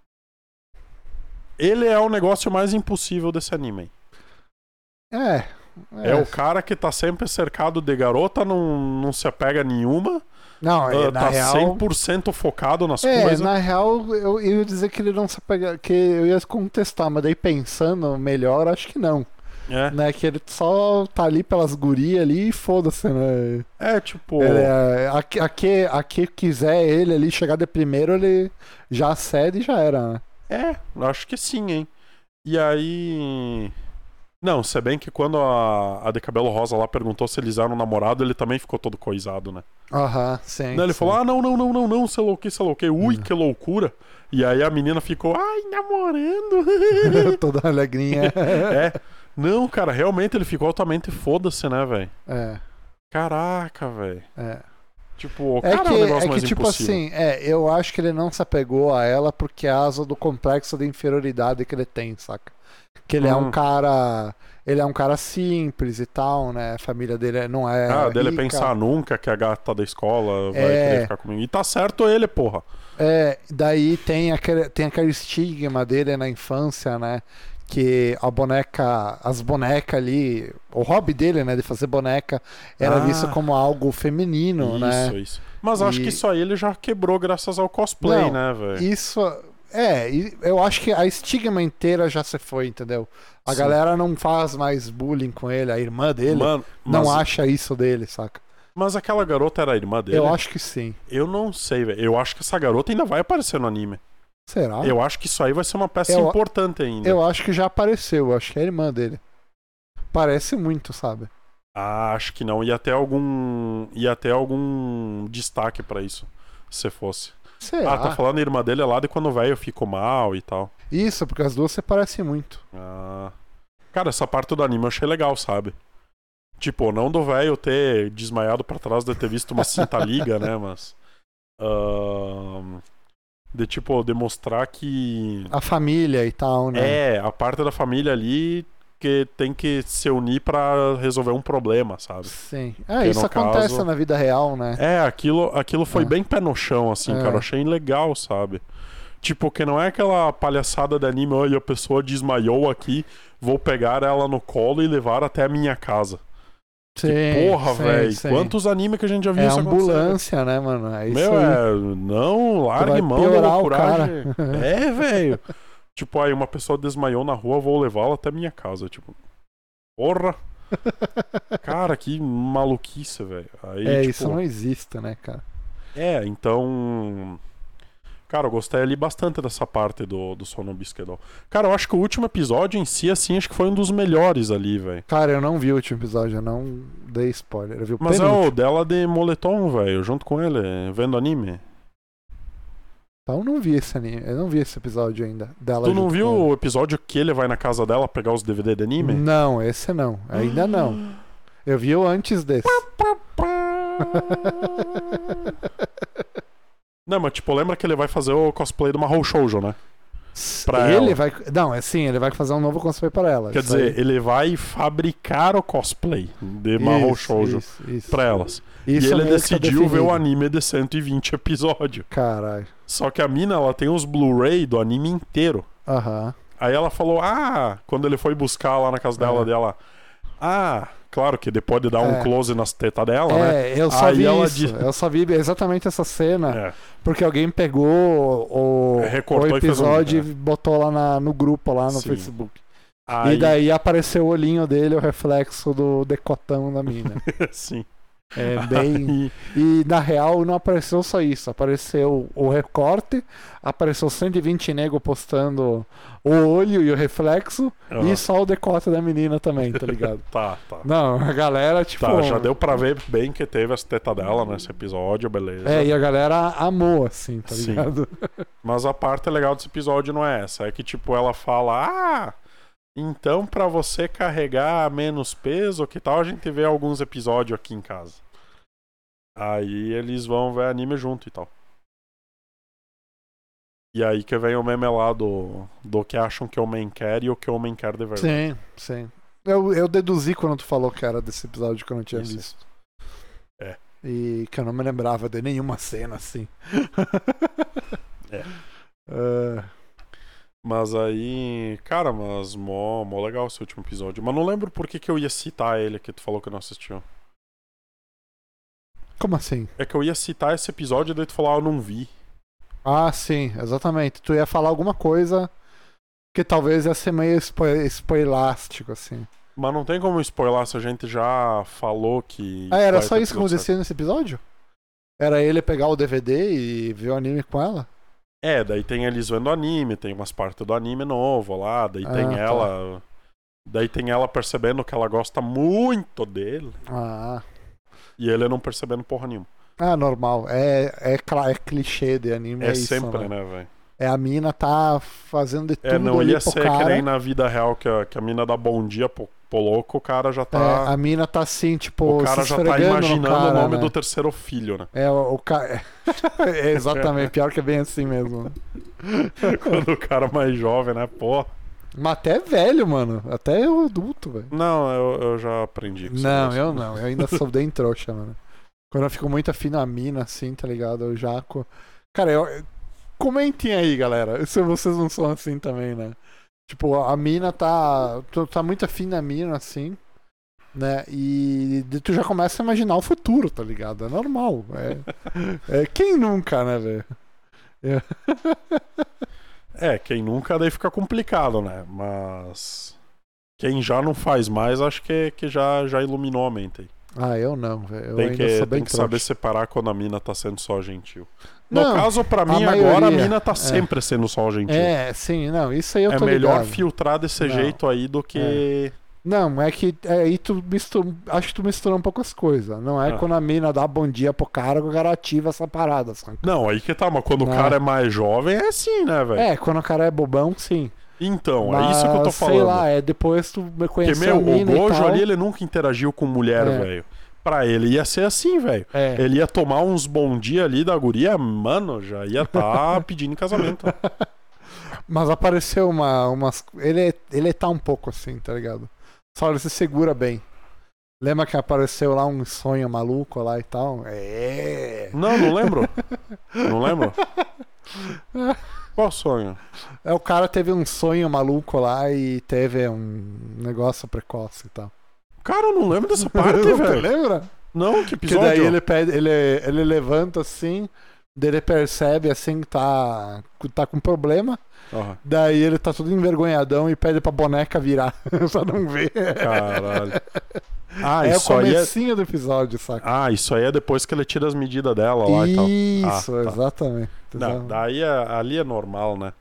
Speaker 3: Ele é o negócio mais impossível desse anime.
Speaker 4: É.
Speaker 3: É, o cara que tá sempre cercado de garota, não, não se apega a nenhuma,
Speaker 4: Não,
Speaker 3: ah,
Speaker 4: é, na
Speaker 3: tá
Speaker 4: real.
Speaker 3: cem por cento focado nas
Speaker 4: É,
Speaker 3: coisas.
Speaker 4: na real, eu, eu ia dizer que ele não se apega. Que eu ia contestar, mas daí pensando melhor, acho que não.
Speaker 3: É,
Speaker 4: Né? Que ele só tá ali pelas gurias ali e foda-se, né?
Speaker 3: é tipo.
Speaker 4: Ele é, a, que- a, que, a que quiser ele ali chegar de primeiro, ele já cede e já era, né?
Speaker 3: É, acho que sim, hein. E aí. Não, se bem que quando a, a de cabelo rosa lá perguntou se eles eram namorado, ele também ficou todo coisado, né?
Speaker 4: Aham, sim.
Speaker 3: Não, ele
Speaker 4: sim.
Speaker 3: falou: ah, não, não, não, não, não, sei lá o que, sei lá o que, ui, que loucura. E aí a menina ficou, ai, namorando.
Speaker 4: Toda alegrinha.
Speaker 3: É. Não, cara, realmente ele ficou altamente foda-se, né, velho?
Speaker 4: É,
Speaker 3: Caraca, velho.
Speaker 4: é.
Speaker 3: Tipo, o
Speaker 4: É
Speaker 3: cara
Speaker 4: que,
Speaker 3: é um negócio
Speaker 4: é que
Speaker 3: mais
Speaker 4: tipo
Speaker 3: impossível.
Speaker 4: assim, é, eu acho que ele não se apegou a ela porque é asa do complexo de inferioridade que ele tem, saca? Que ele é
Speaker 3: Hum.
Speaker 4: um cara. Ele é um cara simples e tal, né? A família dele não é.
Speaker 3: Ah, dele
Speaker 4: rica.
Speaker 3: pensar nunca que a gata da escola vai
Speaker 4: É.
Speaker 3: querer ficar comigo. E tá certo ele, porra.
Speaker 4: É, daí tem aquele, tem aquele estigma dele na infância, né? Que a boneca, as bonecas ali, o hobby dele, né, de fazer boneca, era
Speaker 3: Ah.
Speaker 4: visto como algo feminino,
Speaker 3: Isso,
Speaker 4: né?
Speaker 3: isso. Mas acho
Speaker 4: E-
Speaker 3: que isso aí ele já quebrou graças ao cosplay,
Speaker 4: Não,
Speaker 3: né, velho?
Speaker 4: Isso, é, e eu acho que a estigma inteira já se foi, entendeu? A
Speaker 3: Sim.
Speaker 4: galera não faz mais bullying com ele, a irmã dele
Speaker 3: Mano,
Speaker 4: não
Speaker 3: mas,
Speaker 4: acha isso dele, saca?
Speaker 3: mas aquela garota era a irmã dele?
Speaker 4: Eu acho que sim.
Speaker 3: Eu não sei, velho. Eu acho que essa garota ainda vai aparecer no anime.
Speaker 4: Será?
Speaker 3: Eu acho que isso aí vai ser uma peça
Speaker 4: Eu-
Speaker 3: importante ainda.
Speaker 4: Eu acho que já apareceu, eu acho que é a irmã dele. Parece muito, sabe?
Speaker 3: Ah, acho que não. Ia ter algum. Ia ter algum destaque pra isso. Se fosse.
Speaker 4: Será?
Speaker 3: Ah, tá falando a irmã dele é lá de quando o velho ficou mal e tal.
Speaker 4: Isso, porque as duas se parecem muito.
Speaker 3: Ah. Cara, essa parte do anime eu achei legal, sabe? Tipo, não do velho ter desmaiado pra trás de ter visto uma cinta liga, né? Mas. ahn, de tipo, demonstrar que.
Speaker 4: A família e tal, né?
Speaker 3: É, a parte da família ali que tem que se unir pra resolver um problema, sabe?
Speaker 4: Sim. É,
Speaker 3: Que
Speaker 4: isso
Speaker 3: no
Speaker 4: acontece
Speaker 3: caso-
Speaker 4: na vida real, né?
Speaker 3: É, aquilo, aquilo foi
Speaker 4: É.
Speaker 3: bem pé no chão, assim,
Speaker 4: É.
Speaker 3: cara. Eu achei legal, sabe? Tipo, que não é aquela palhaçada de anime, olha, a pessoa desmaiou aqui, vou pegar ela no colo e levar até a minha casa.
Speaker 4: Sim,
Speaker 3: que porra,
Speaker 4: sim,
Speaker 3: velho.
Speaker 4: sim.
Speaker 3: Quantos animes que a gente já viu
Speaker 4: É
Speaker 3: isso acontecer?
Speaker 4: ambulância, né, mano? É isso
Speaker 3: Meu,
Speaker 4: aí.
Speaker 3: é. Não, largue
Speaker 4: vai
Speaker 3: mão
Speaker 4: piorar
Speaker 3: da
Speaker 4: o
Speaker 3: coragem. É, velho. Tipo, aí uma pessoa desmaiou na rua, vou levá-la até minha casa. Tipo, porra. Cara, que maluquice, velho. Aí,
Speaker 4: É,
Speaker 3: tipo,
Speaker 4: isso não existe, né, cara?
Speaker 3: É, então. Cara, eu gostei ali bastante dessa parte do, do Sono Bisquedol. Cara, eu acho que o último episódio em si, assim, acho que foi um dos melhores ali, velho.
Speaker 4: Cara, eu não vi o último episódio, eu não dei spoiler. Eu vi o
Speaker 3: Mas é
Speaker 4: penúltimo.
Speaker 3: o dela de moletom, velho, junto com ele, vendo anime.
Speaker 4: Então eu não vi esse anime, eu não vi esse episódio ainda. Dela
Speaker 3: Tu não
Speaker 4: junto
Speaker 3: viu
Speaker 4: com ele.
Speaker 3: o episódio que ele vai na casa dela pegar os D V D de anime?
Speaker 4: Não, esse não. Ainda não. Eu vi o antes desse.
Speaker 3: Não, mas tipo, lembra que ele vai fazer o cosplay do Mahou Shoujo, né? Pra
Speaker 4: ele
Speaker 3: ela.
Speaker 4: vai. Não, é sim, ele vai fazer um novo cosplay para ela.
Speaker 3: Quer
Speaker 4: isso
Speaker 3: dizer,
Speaker 4: aí.
Speaker 3: ele vai fabricar o cosplay de Mahou
Speaker 4: Isso,
Speaker 3: Shoujo
Speaker 4: Isso, isso.
Speaker 3: pra elas.
Speaker 4: Isso
Speaker 3: e ele
Speaker 4: mesmo que tá
Speaker 3: decidiu ver o
Speaker 4: definido.
Speaker 3: anime de cento e vinte episódios.
Speaker 4: Caralho.
Speaker 3: Só que a mina, ela tem os Blu-ray do anime inteiro.
Speaker 4: Aham.
Speaker 3: Aí ela falou, ah, quando ele foi buscar lá na casa dela,
Speaker 4: É.
Speaker 3: dela, ah, Claro que depois de dar um
Speaker 4: É.
Speaker 3: close nas tetas dela, né?
Speaker 4: É, eu só
Speaker 3: Aí
Speaker 4: vi
Speaker 3: ela
Speaker 4: isso.
Speaker 3: diz-
Speaker 4: Eu só vi exatamente essa cena.
Speaker 3: É.
Speaker 4: Porque alguém pegou o,
Speaker 3: Recortou
Speaker 4: o
Speaker 3: e fez um-
Speaker 4: episódio
Speaker 3: é.
Speaker 4: e botou lá na- no grupo, lá no
Speaker 3: Sim.
Speaker 4: Facebook.
Speaker 3: Aí,
Speaker 4: E daí apareceu o olhinho dele, o reflexo do decotão da mina.
Speaker 3: sim.
Speaker 4: É bem.
Speaker 3: Aí,
Speaker 4: E na real não apareceu só isso. Apareceu o recorte, apareceu cento e vinte nego postando o olho e o reflexo,
Speaker 3: aham.
Speaker 4: e só o decote da menina também, tá ligado?
Speaker 3: Tá, tá.
Speaker 4: Não, a galera, tipo.
Speaker 3: Tá, já deu pra ver bem que teve as tetas dela nesse episódio, beleza.
Speaker 4: É, e a galera amou, assim, tá
Speaker 3: Sim.
Speaker 4: ligado?
Speaker 3: Mas a parte legal desse episódio não é essa. É que, tipo, ela fala: Ah, então pra você carregar menos peso, que tal a gente ver alguns episódios aqui em casa? Aí eles vão ver anime junto e tal. E aí que vem o meme lá do, do que acham que o homem quer e o que o homem quer de verdade.
Speaker 4: Sim, sim. Eu, eu deduzi quando tu falou que era desse episódio que eu não tinha
Speaker 3: Isso.
Speaker 4: visto.
Speaker 3: É.
Speaker 4: E que eu não me lembrava de nenhuma cena assim.
Speaker 3: É.
Speaker 4: É.
Speaker 3: Mas aí, cara, mas mó, mó legal esse último episódio. Mas não lembro por que, que eu ia citar ele, que tu falou que não assistiu.
Speaker 4: Como assim?
Speaker 3: É que eu ia citar esse episódio e daí tu falou: Ah, eu não vi.
Speaker 4: Ah, sim, exatamente. Tu ia falar alguma coisa que talvez ia ser meio spo spoilástico, assim.
Speaker 3: Mas não tem como spoiler se a gente já falou que.
Speaker 4: Ah, era
Speaker 3: vai
Speaker 4: só
Speaker 3: ter
Speaker 4: isso que
Speaker 3: episódio
Speaker 4: acontecia nesse episódio? Era ele pegar o D V D e ver o anime com ela?
Speaker 3: É, daí tem eles vendo anime, tem umas partes do anime novo lá, daí
Speaker 4: Ah,
Speaker 3: tem
Speaker 4: tá.
Speaker 3: ela. Daí tem ela percebendo que ela gosta muito dele.
Speaker 4: Ah,
Speaker 3: E ele não percebendo porra nenhuma.
Speaker 4: ah normal. É, é, cla- é clichê de anime.
Speaker 3: É,
Speaker 4: É, isso,
Speaker 3: sempre,
Speaker 4: né?
Speaker 3: né, velho?
Speaker 4: É a mina tá fazendo de tudo
Speaker 3: É, não
Speaker 4: ali
Speaker 3: ia
Speaker 4: pro
Speaker 3: ser
Speaker 4: cara.
Speaker 3: que nem na vida real que a, que a mina dá bom dia pro, pro louco, o cara já
Speaker 4: É,
Speaker 3: tá.
Speaker 4: a mina tá assim, tipo,
Speaker 3: o cara
Speaker 4: se
Speaker 3: já tá
Speaker 4: esfregando no
Speaker 3: imaginando
Speaker 4: cara,
Speaker 3: o nome
Speaker 4: né?
Speaker 3: do terceiro filho, né?
Speaker 4: É, o, o cara. É, exatamente, pior que é bem assim mesmo. né?
Speaker 3: Quando o cara é mais jovem, né? Pô.
Speaker 4: Mas até velho, mano. Até eu adulto, velho.
Speaker 3: Não, eu, eu já aprendi. com isso.
Speaker 4: Não, eu não. Eu ainda sou bem trouxa, mano. Quando eu fico muito afim na mina, assim, tá ligado? Eu já. co- Cara, eu. Comentem aí, galera. Se vocês não são assim também, né? Tipo, a mina tá. Tu tá muito afim na mina, assim. Né? E tu já começa a imaginar o futuro, tá ligado? É normal. É, é quem nunca, né, velho?
Speaker 3: É, quem nunca daí fica complicado, né? Mas quem já não faz mais, acho que, que já, já iluminou a mente aí.
Speaker 4: Ah, eu não, velho. Eu
Speaker 3: Tem
Speaker 4: ainda
Speaker 3: que,
Speaker 4: sou bem
Speaker 3: tem que saber
Speaker 4: trouxa.
Speaker 3: separar quando a mina tá sendo só gentil. No
Speaker 4: Não,
Speaker 3: caso, pra mim,
Speaker 4: a
Speaker 3: agora a
Speaker 4: maioria,
Speaker 3: mina tá
Speaker 4: é.
Speaker 3: sempre sendo só gentil.
Speaker 4: É, sim, não, isso aí eu
Speaker 3: É
Speaker 4: tô
Speaker 3: melhor
Speaker 4: ligado.
Speaker 3: filtrar desse
Speaker 4: Não.
Speaker 3: jeito aí do que.
Speaker 4: Não, é que é, aí tu mistura, acho que tu mistura um pouco as coisas. Não é
Speaker 3: Ah.
Speaker 4: quando a mina dá bom dia pro cara que o cara ativa essa parada, sabe?
Speaker 3: Não, aí que tá, mas quando
Speaker 4: Não.
Speaker 3: o cara é mais jovem, é assim, né, velho?
Speaker 4: É, quando o cara é bobão, sim.
Speaker 3: Então, é
Speaker 4: Mas,
Speaker 3: isso que eu tô falando.
Speaker 4: sei lá, é depois tu me
Speaker 3: Porque,
Speaker 4: conhecer
Speaker 3: meu,
Speaker 4: a
Speaker 3: o
Speaker 4: mina e
Speaker 3: Gojo
Speaker 4: tal.
Speaker 3: ali, ele nunca interagiu com mulher,
Speaker 4: É.
Speaker 3: velho. Pra ele ia ser assim, velho.
Speaker 4: É.
Speaker 3: Ele ia tomar uns bom dia ali da guria, mano, já ia tá pedindo em casamento.
Speaker 4: Mas apareceu uma, umas... Ele, ele tá um pouco assim, tá ligado? Só ele se segura bem. Lembra que apareceu lá um sonho maluco lá e tal? É.
Speaker 3: Não, não lembro. Não lembro. Qual sonho?
Speaker 4: É, o cara teve um sonho maluco lá e teve um negócio precoce e tal.
Speaker 3: Cara, eu não lembro dessa parte,
Speaker 4: Tu
Speaker 3: velho.
Speaker 4: lembra?
Speaker 3: Não, que
Speaker 4: Que
Speaker 3: episódio?
Speaker 4: daí ele, pede, ele, ele levanta assim, daí ele percebe assim que tá, tá com problema.
Speaker 3: Aham.
Speaker 4: Daí ele tá todo envergonhadão e pede pra boneca virar, pra não ver.
Speaker 3: Caralho. Ah,
Speaker 4: é o
Speaker 3: isso aí é...
Speaker 4: comecinho do episódio, saca?
Speaker 3: Ah, isso aí é depois que ele tira as medidas dela lá e tal.
Speaker 4: Isso,
Speaker 3: Ah, tá.
Speaker 4: exatamente.
Speaker 3: Não,
Speaker 4: Exato.
Speaker 3: daí é, ali é normal, né?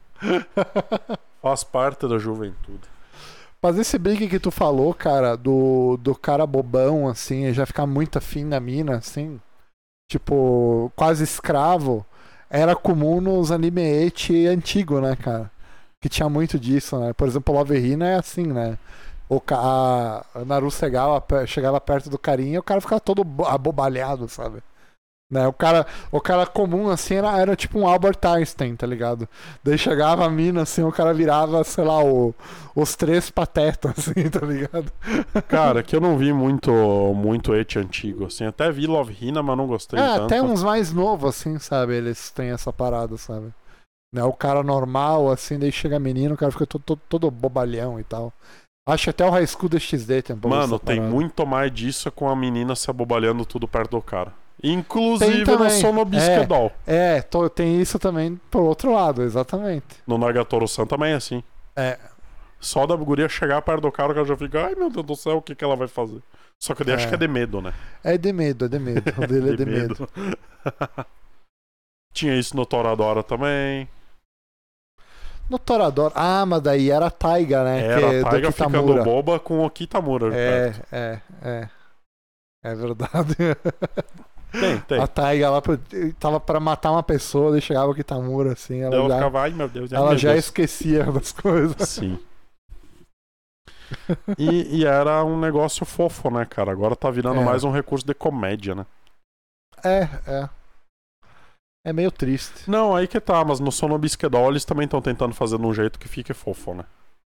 Speaker 3: Faz parte da juventude.
Speaker 4: Mas esse brigue que tu falou, cara, do, do cara bobão, assim, já ficar muito afim na mina, assim, tipo, quase escravo, era comum nos anime eti antigo, né, cara? Que tinha muito disso, né? Por exemplo, Love Hina é assim, né? O ca... A Naru chegava, chegava perto do carinha e o cara ficava todo bo- abobalhado, sabe? Né? O, cara, o cara comum, assim, era, era tipo um Albert Einstein, tá ligado? Daí chegava a mina, assim, o cara virava, sei lá, o, os três patetas, assim, tá ligado?
Speaker 3: Cara, que eu não vi muito, muito eti antigo, assim. Até vi Love Hina, mas não gostei
Speaker 4: É,
Speaker 3: tanto.
Speaker 4: até uns mais novos, assim, sabe? Eles têm essa parada, sabe? Né? O cara normal, assim, daí chega a menina, o cara fica todo, todo, todo bobalhão e tal. Acho que até o High School D X D tem um pouco
Speaker 3: Mano,
Speaker 4: dessa
Speaker 3: tem
Speaker 4: parada.
Speaker 3: muito mais disso com a menina se abobalhando tudo perto do cara. Inclusive
Speaker 4: Tem
Speaker 3: no
Speaker 4: também.
Speaker 3: Sonobisque Doll.
Speaker 4: É, tô- tem isso também pro outro lado, exatamente.
Speaker 3: No Nagatoro-san também é assim.
Speaker 4: É,
Speaker 3: Só da guria chegar perto do cara, o cara já fica, ai meu Deus do céu, o que, que ela vai fazer? Só que eu
Speaker 4: É.
Speaker 3: acho que é de medo, né?
Speaker 4: é de medo, é de medo. O dele é de, medo.
Speaker 3: Tinha isso no Toradora também.
Speaker 4: No Toradora. Ah, mas daí era a Taiga, né?
Speaker 3: Era
Speaker 4: que é
Speaker 3: a
Speaker 4: do
Speaker 3: Taiga
Speaker 4: Kitamura.
Speaker 3: ficando boba com o Kitamura.
Speaker 4: É,
Speaker 3: perto.
Speaker 4: é, é. É verdade.
Speaker 3: Tem, tem.
Speaker 4: A Taiga lá pro- tava pra matar uma pessoa, daí chegava o Kitamura, assim, ela,
Speaker 3: Ela
Speaker 4: já,
Speaker 3: ficava, ai meu Deus, ai,
Speaker 4: ela
Speaker 3: meu
Speaker 4: já
Speaker 3: Deus.
Speaker 4: esquecia das coisas.
Speaker 3: Sim. E, e era um negócio fofo, né, cara? Agora tá virando
Speaker 4: É.
Speaker 3: mais um recurso de comédia, né?
Speaker 4: É, é. É meio triste.
Speaker 3: Não, aí que tá, mas no Sonobisque Doll eles também estão tentando fazer de um jeito que fique fofo, né?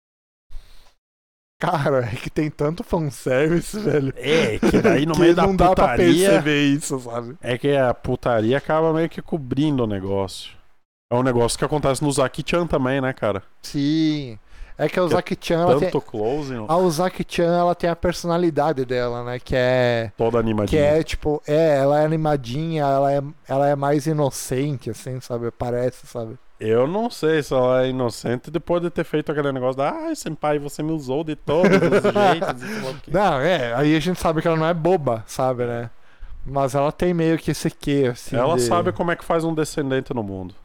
Speaker 4: Cara, é que tem tanto fanservice, velho.
Speaker 3: É, que daí no
Speaker 4: que
Speaker 3: meio da
Speaker 4: não dá pra
Speaker 3: putaria...
Speaker 4: perceber isso, sabe?
Speaker 3: É que a putaria acaba meio que cobrindo o negócio. É um negócio que acontece no Zaki-chan também, né, cara?
Speaker 4: Sim. É que a
Speaker 3: Que é
Speaker 4: Uzaki-chan, ela tem...
Speaker 3: Tanto close,
Speaker 4: A Uzaki-chan, ela tem a personalidade dela, né? Que é...
Speaker 3: toda
Speaker 4: Que
Speaker 3: animadinha.
Speaker 4: é, tipo... É, ela é animadinha, ela é, ela é mais inocente, assim, sabe? Parece, sabe?
Speaker 3: Eu não sei se ela é inocente depois de ter feito aquele negócio da ai, senpai, você me usou de todos os jeitos e sei lá o quê."
Speaker 4: Não, é, aí a gente sabe que ela não é boba, sabe, né? Mas ela tem meio que esse quê, assim.
Speaker 3: Ela
Speaker 4: de-
Speaker 3: sabe como é que faz um descendente no mundo.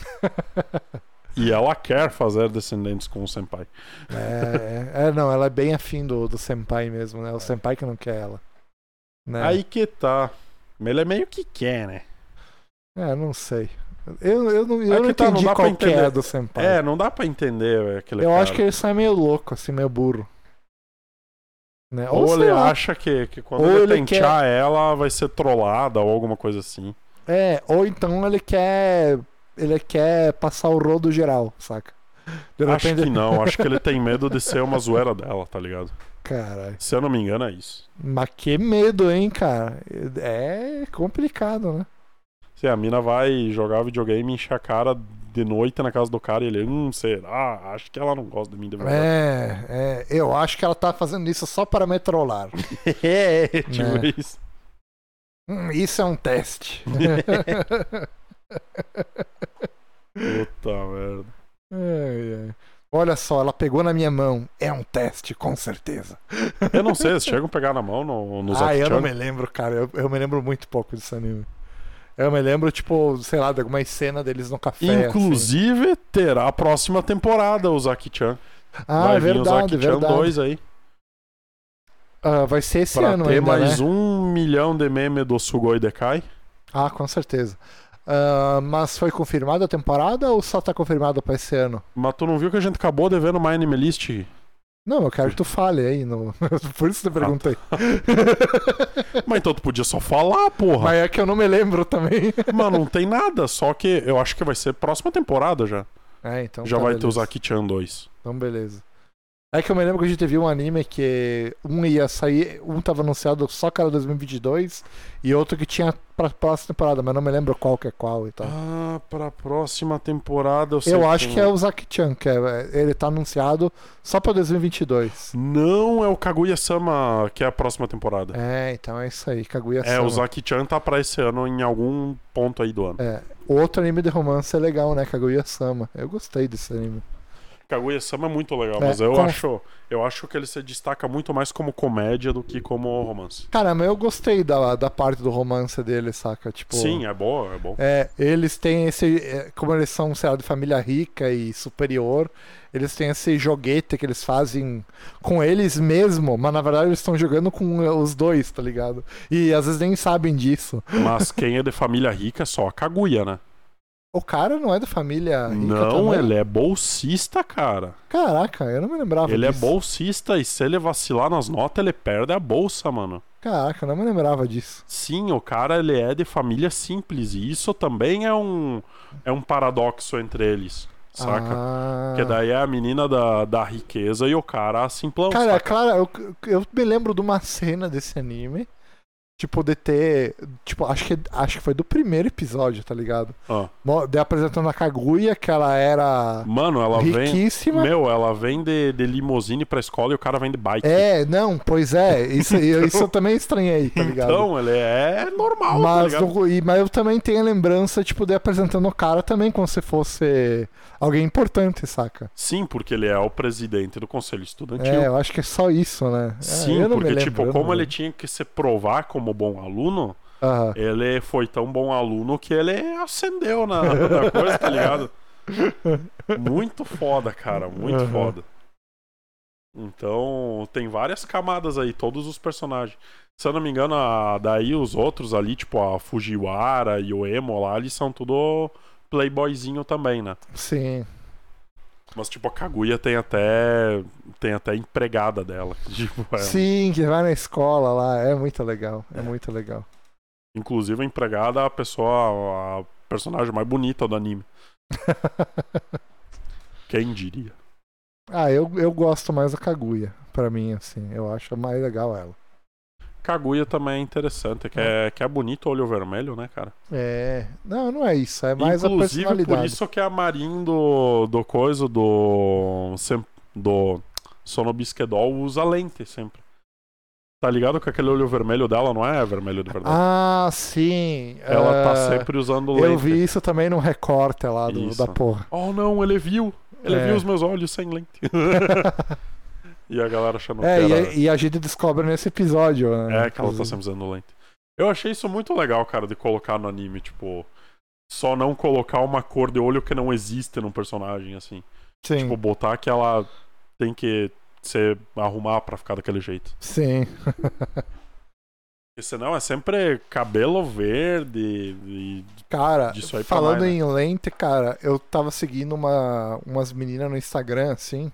Speaker 3: E ela quer fazer descendentes com o senpai.
Speaker 4: é, é, é, não, ela é bem afim do, do senpai mesmo, né? O senpai que não quer ela. Né?
Speaker 3: Aí que tá. Ele é meio que quer, né?
Speaker 4: É, não sei. Eu, eu não, eu
Speaker 3: É
Speaker 4: não
Speaker 3: que tá, não
Speaker 4: entendi
Speaker 3: dá pra
Speaker 4: qual que é
Speaker 3: entender.
Speaker 4: do senpai.
Speaker 3: É, não dá pra entender véio, aquele
Speaker 4: eu
Speaker 3: cara.
Speaker 4: acho que ele sai meio louco, assim, meio burro. Né?
Speaker 3: Ou,
Speaker 4: sei
Speaker 3: ele
Speaker 4: lá.
Speaker 3: acha que, que quando
Speaker 4: Ou
Speaker 3: ele,
Speaker 4: ele
Speaker 3: tentear ela vai ser trollada ou alguma coisa assim.
Speaker 4: É, ou então ele quer. Ele quer passar o rodo geral, saca? De
Speaker 3: Acho
Speaker 4: repente-
Speaker 3: que não, acho que ele tem medo de ser uma zoeira dela, tá ligado?
Speaker 4: Caralho.
Speaker 3: Se eu não me engano, é isso.
Speaker 4: Mas que medo, hein, cara? É complicado, né?
Speaker 3: Se a mina vai jogar videogame e encher a cara de noite na casa do cara e ele, hum, será? Acho que ela não gosta de mim de verdade.
Speaker 4: É, é, eu acho que ela tá fazendo isso só para me trollar.
Speaker 3: É, tipo
Speaker 4: Né?
Speaker 3: isso.
Speaker 4: Hum, isso é um teste.
Speaker 3: Puta merda.
Speaker 4: Ai, ai. Olha só, ela pegou na minha mão. É um teste, com certeza.
Speaker 3: Eu não sei, eles chegam a pegar na mão no, no
Speaker 4: Ah, eu
Speaker 3: Zaki-chan?
Speaker 4: não me lembro, cara. Eu, eu me lembro muito pouco desse anime. Eu me lembro, tipo, sei lá, de algumas cenas deles no café. assim.
Speaker 3: Inclusive, terá a próxima temporada o Zaki-chan.
Speaker 4: Ah,
Speaker 3: vai
Speaker 4: é
Speaker 3: vir o
Speaker 4: verdade,
Speaker 3: Zaki-chan
Speaker 4: verdade.
Speaker 3: dois aí.
Speaker 4: Ah, vai ser esse
Speaker 3: Pra
Speaker 4: ano
Speaker 3: ter
Speaker 4: ainda,
Speaker 3: mais
Speaker 4: né?
Speaker 3: um milhão de meme do Sugoi Dekai.
Speaker 4: Ah, com certeza. Ah, mas foi confirmada a temporada ou só tá confirmado pra esse ano?
Speaker 3: Mas tu não viu que a gente acabou de ver no My Anime List?
Speaker 4: Não, eu quero que tu fale aí. No... Por isso que eu perguntei.
Speaker 3: Mas então tu podia só falar, porra.
Speaker 4: Mas é que eu não me lembro também.
Speaker 3: Mas não tem nada, só que eu acho que vai ser próxima temporada já.
Speaker 4: É, então
Speaker 3: já
Speaker 4: tá,
Speaker 3: vai ter o
Speaker 4: beleza.
Speaker 3: Zaki-chan dois.
Speaker 4: Então, beleza. É que eu me lembro que a gente viu um anime que um ia sair, um tava anunciado só cara dois mil e vinte e dois e outro que tinha pra próxima temporada, mas não me lembro qual que é qual e tal.
Speaker 3: Ah, pra próxima temporada eu sei
Speaker 4: eu acho
Speaker 3: tem
Speaker 4: que é
Speaker 3: um-
Speaker 4: o Zaki-chan, que é, ele tá anunciado só pra dois mil e vinte e dois.
Speaker 3: Não, é o Kaguya-sama que é a próxima temporada.
Speaker 4: É, então é isso aí, Kaguya-sama.
Speaker 3: É, o Zaki-chan tá pra esse ano em algum ponto aí do ano.
Speaker 4: É, outro anime de romance é legal, né? Kaguya-sama. Eu gostei desse anime.
Speaker 3: Kaguya-sama é muito legal,
Speaker 4: É,
Speaker 3: mas eu
Speaker 4: como-
Speaker 3: acho, eu acho que ele se destaca muito mais como comédia do que como romance.
Speaker 4: Caramba, eu gostei da, da parte do romance dele, saca? Tipo,
Speaker 3: Sim, é bom, é bom.
Speaker 4: É, eles têm esse. é, Como eles são, sei lá, de família rica e superior, eles têm esse joguete que eles fazem com eles mesmo, mas na verdade eles estão jogando com os dois, tá ligado? E às vezes nem sabem disso.
Speaker 3: Mas quem é de família rica é só a Kaguya, né?
Speaker 4: O cara não é da família rica
Speaker 3: Não,
Speaker 4: também?
Speaker 3: ele é bolsista, cara.
Speaker 4: Caraca, eu não me lembrava
Speaker 3: Ele é
Speaker 4: disso.
Speaker 3: bolsista e se ele vacilar nas notas, ele perde a bolsa, mano.
Speaker 4: Caraca, eu não me lembrava disso.
Speaker 3: Sim, o cara ele é de família simples e isso também é um é um paradoxo entre eles, saca?
Speaker 4: Ah.
Speaker 3: Porque daí é a menina da, da riqueza e o cara simplão,
Speaker 4: Cara,
Speaker 3: saca?
Speaker 4: claro, eu, eu me lembro de uma cena desse anime Tipo, de ter. Tipo, acho que, acho que foi do primeiro episódio, tá ligado?
Speaker 3: Ah.
Speaker 4: Mo- De apresentando a Kaguya, que ela era
Speaker 3: Mano, ela vem.
Speaker 4: riquíssima.
Speaker 3: Meu, ela vem de, de limousine pra escola e o cara vem de bike.
Speaker 4: É, não, pois é. Isso, eu- isso eu também estranhei, tá ligado?
Speaker 3: Então, ele é normal, tá
Speaker 4: Mas,
Speaker 3: ligado?
Speaker 4: no- e- mas eu também tenho a lembrança, tipo, de apresentando o cara também como se fosse alguém importante, saca?
Speaker 3: Sim, porque ele é o presidente do conselho estudantil.
Speaker 4: É, eu acho que é só isso, né? É,
Speaker 3: Sim,
Speaker 4: eu não me
Speaker 3: porque,
Speaker 4: lembro,
Speaker 3: tipo,
Speaker 4: eu não
Speaker 3: como
Speaker 4: me
Speaker 3: ele
Speaker 4: lembro.
Speaker 3: tinha que se provar como bom aluno,
Speaker 4: Aham.
Speaker 3: ele foi tão bom aluno que ele ascendeu na, na coisa, tá ligado? Muito foda, cara, muito
Speaker 4: Uhum.
Speaker 3: foda. Então, tem várias camadas aí, todos os personagens. Se eu não me engano, a- daí os outros ali, tipo a Fujiwara e o Emo lá, eles são tudo playboyzinho também, né?
Speaker 4: Sim.
Speaker 3: Mas, tipo, a Kaguya tem até tem até empregada dela. Tipo, é,
Speaker 4: Sim, que vai na escola lá. É muito legal. É muito legal.
Speaker 3: inclusive, a empregada é a pessoa, a personagem mais bonita do anime. Quem diria?
Speaker 4: Ah, eu, eu gosto mais da Kaguya, pra mim, assim. Eu acho mais legal ela.
Speaker 3: Kaguya também é interessante, que é, que é bonito o olho vermelho, né, cara?
Speaker 4: É. Não, não é isso. É mais a
Speaker 3: Inclusive,
Speaker 4: personalidade.
Speaker 3: por isso que a Marin do, do coisa do, sem- do Sonobisquedol usa lente sempre. Tá ligado que aquele olho vermelho dela não é vermelho de verdade?
Speaker 4: Ah, sim.
Speaker 3: Ela tá
Speaker 4: Ah,
Speaker 3: sempre usando lente.
Speaker 4: Eu vi isso também no recorte lá do,
Speaker 3: Isso.
Speaker 4: da porra.
Speaker 3: Oh não, ele viu. Ele
Speaker 4: É.
Speaker 3: viu os meus olhos sem lente. E a galera achando
Speaker 4: É,
Speaker 3: que
Speaker 4: e,
Speaker 3: era...
Speaker 4: a- e a gente descobre nesse episódio, né?
Speaker 3: É, que ela tá
Speaker 4: inclusive.
Speaker 3: sempre usando lente. Eu achei isso muito legal, cara, de colocar no anime, tipo... Só não colocar uma cor de olho que não existe num personagem, assim.
Speaker 4: Sim,
Speaker 3: Tipo, botar que ela tem que se arrumar pra ficar daquele jeito.
Speaker 4: sim.
Speaker 3: Porque senão é sempre cabelo verde e...
Speaker 4: Cara,
Speaker 3: Disso aí pra
Speaker 4: falando
Speaker 3: mais, né?
Speaker 4: em lente, cara, eu tava seguindo uma, umas meninas no Instagram, assim,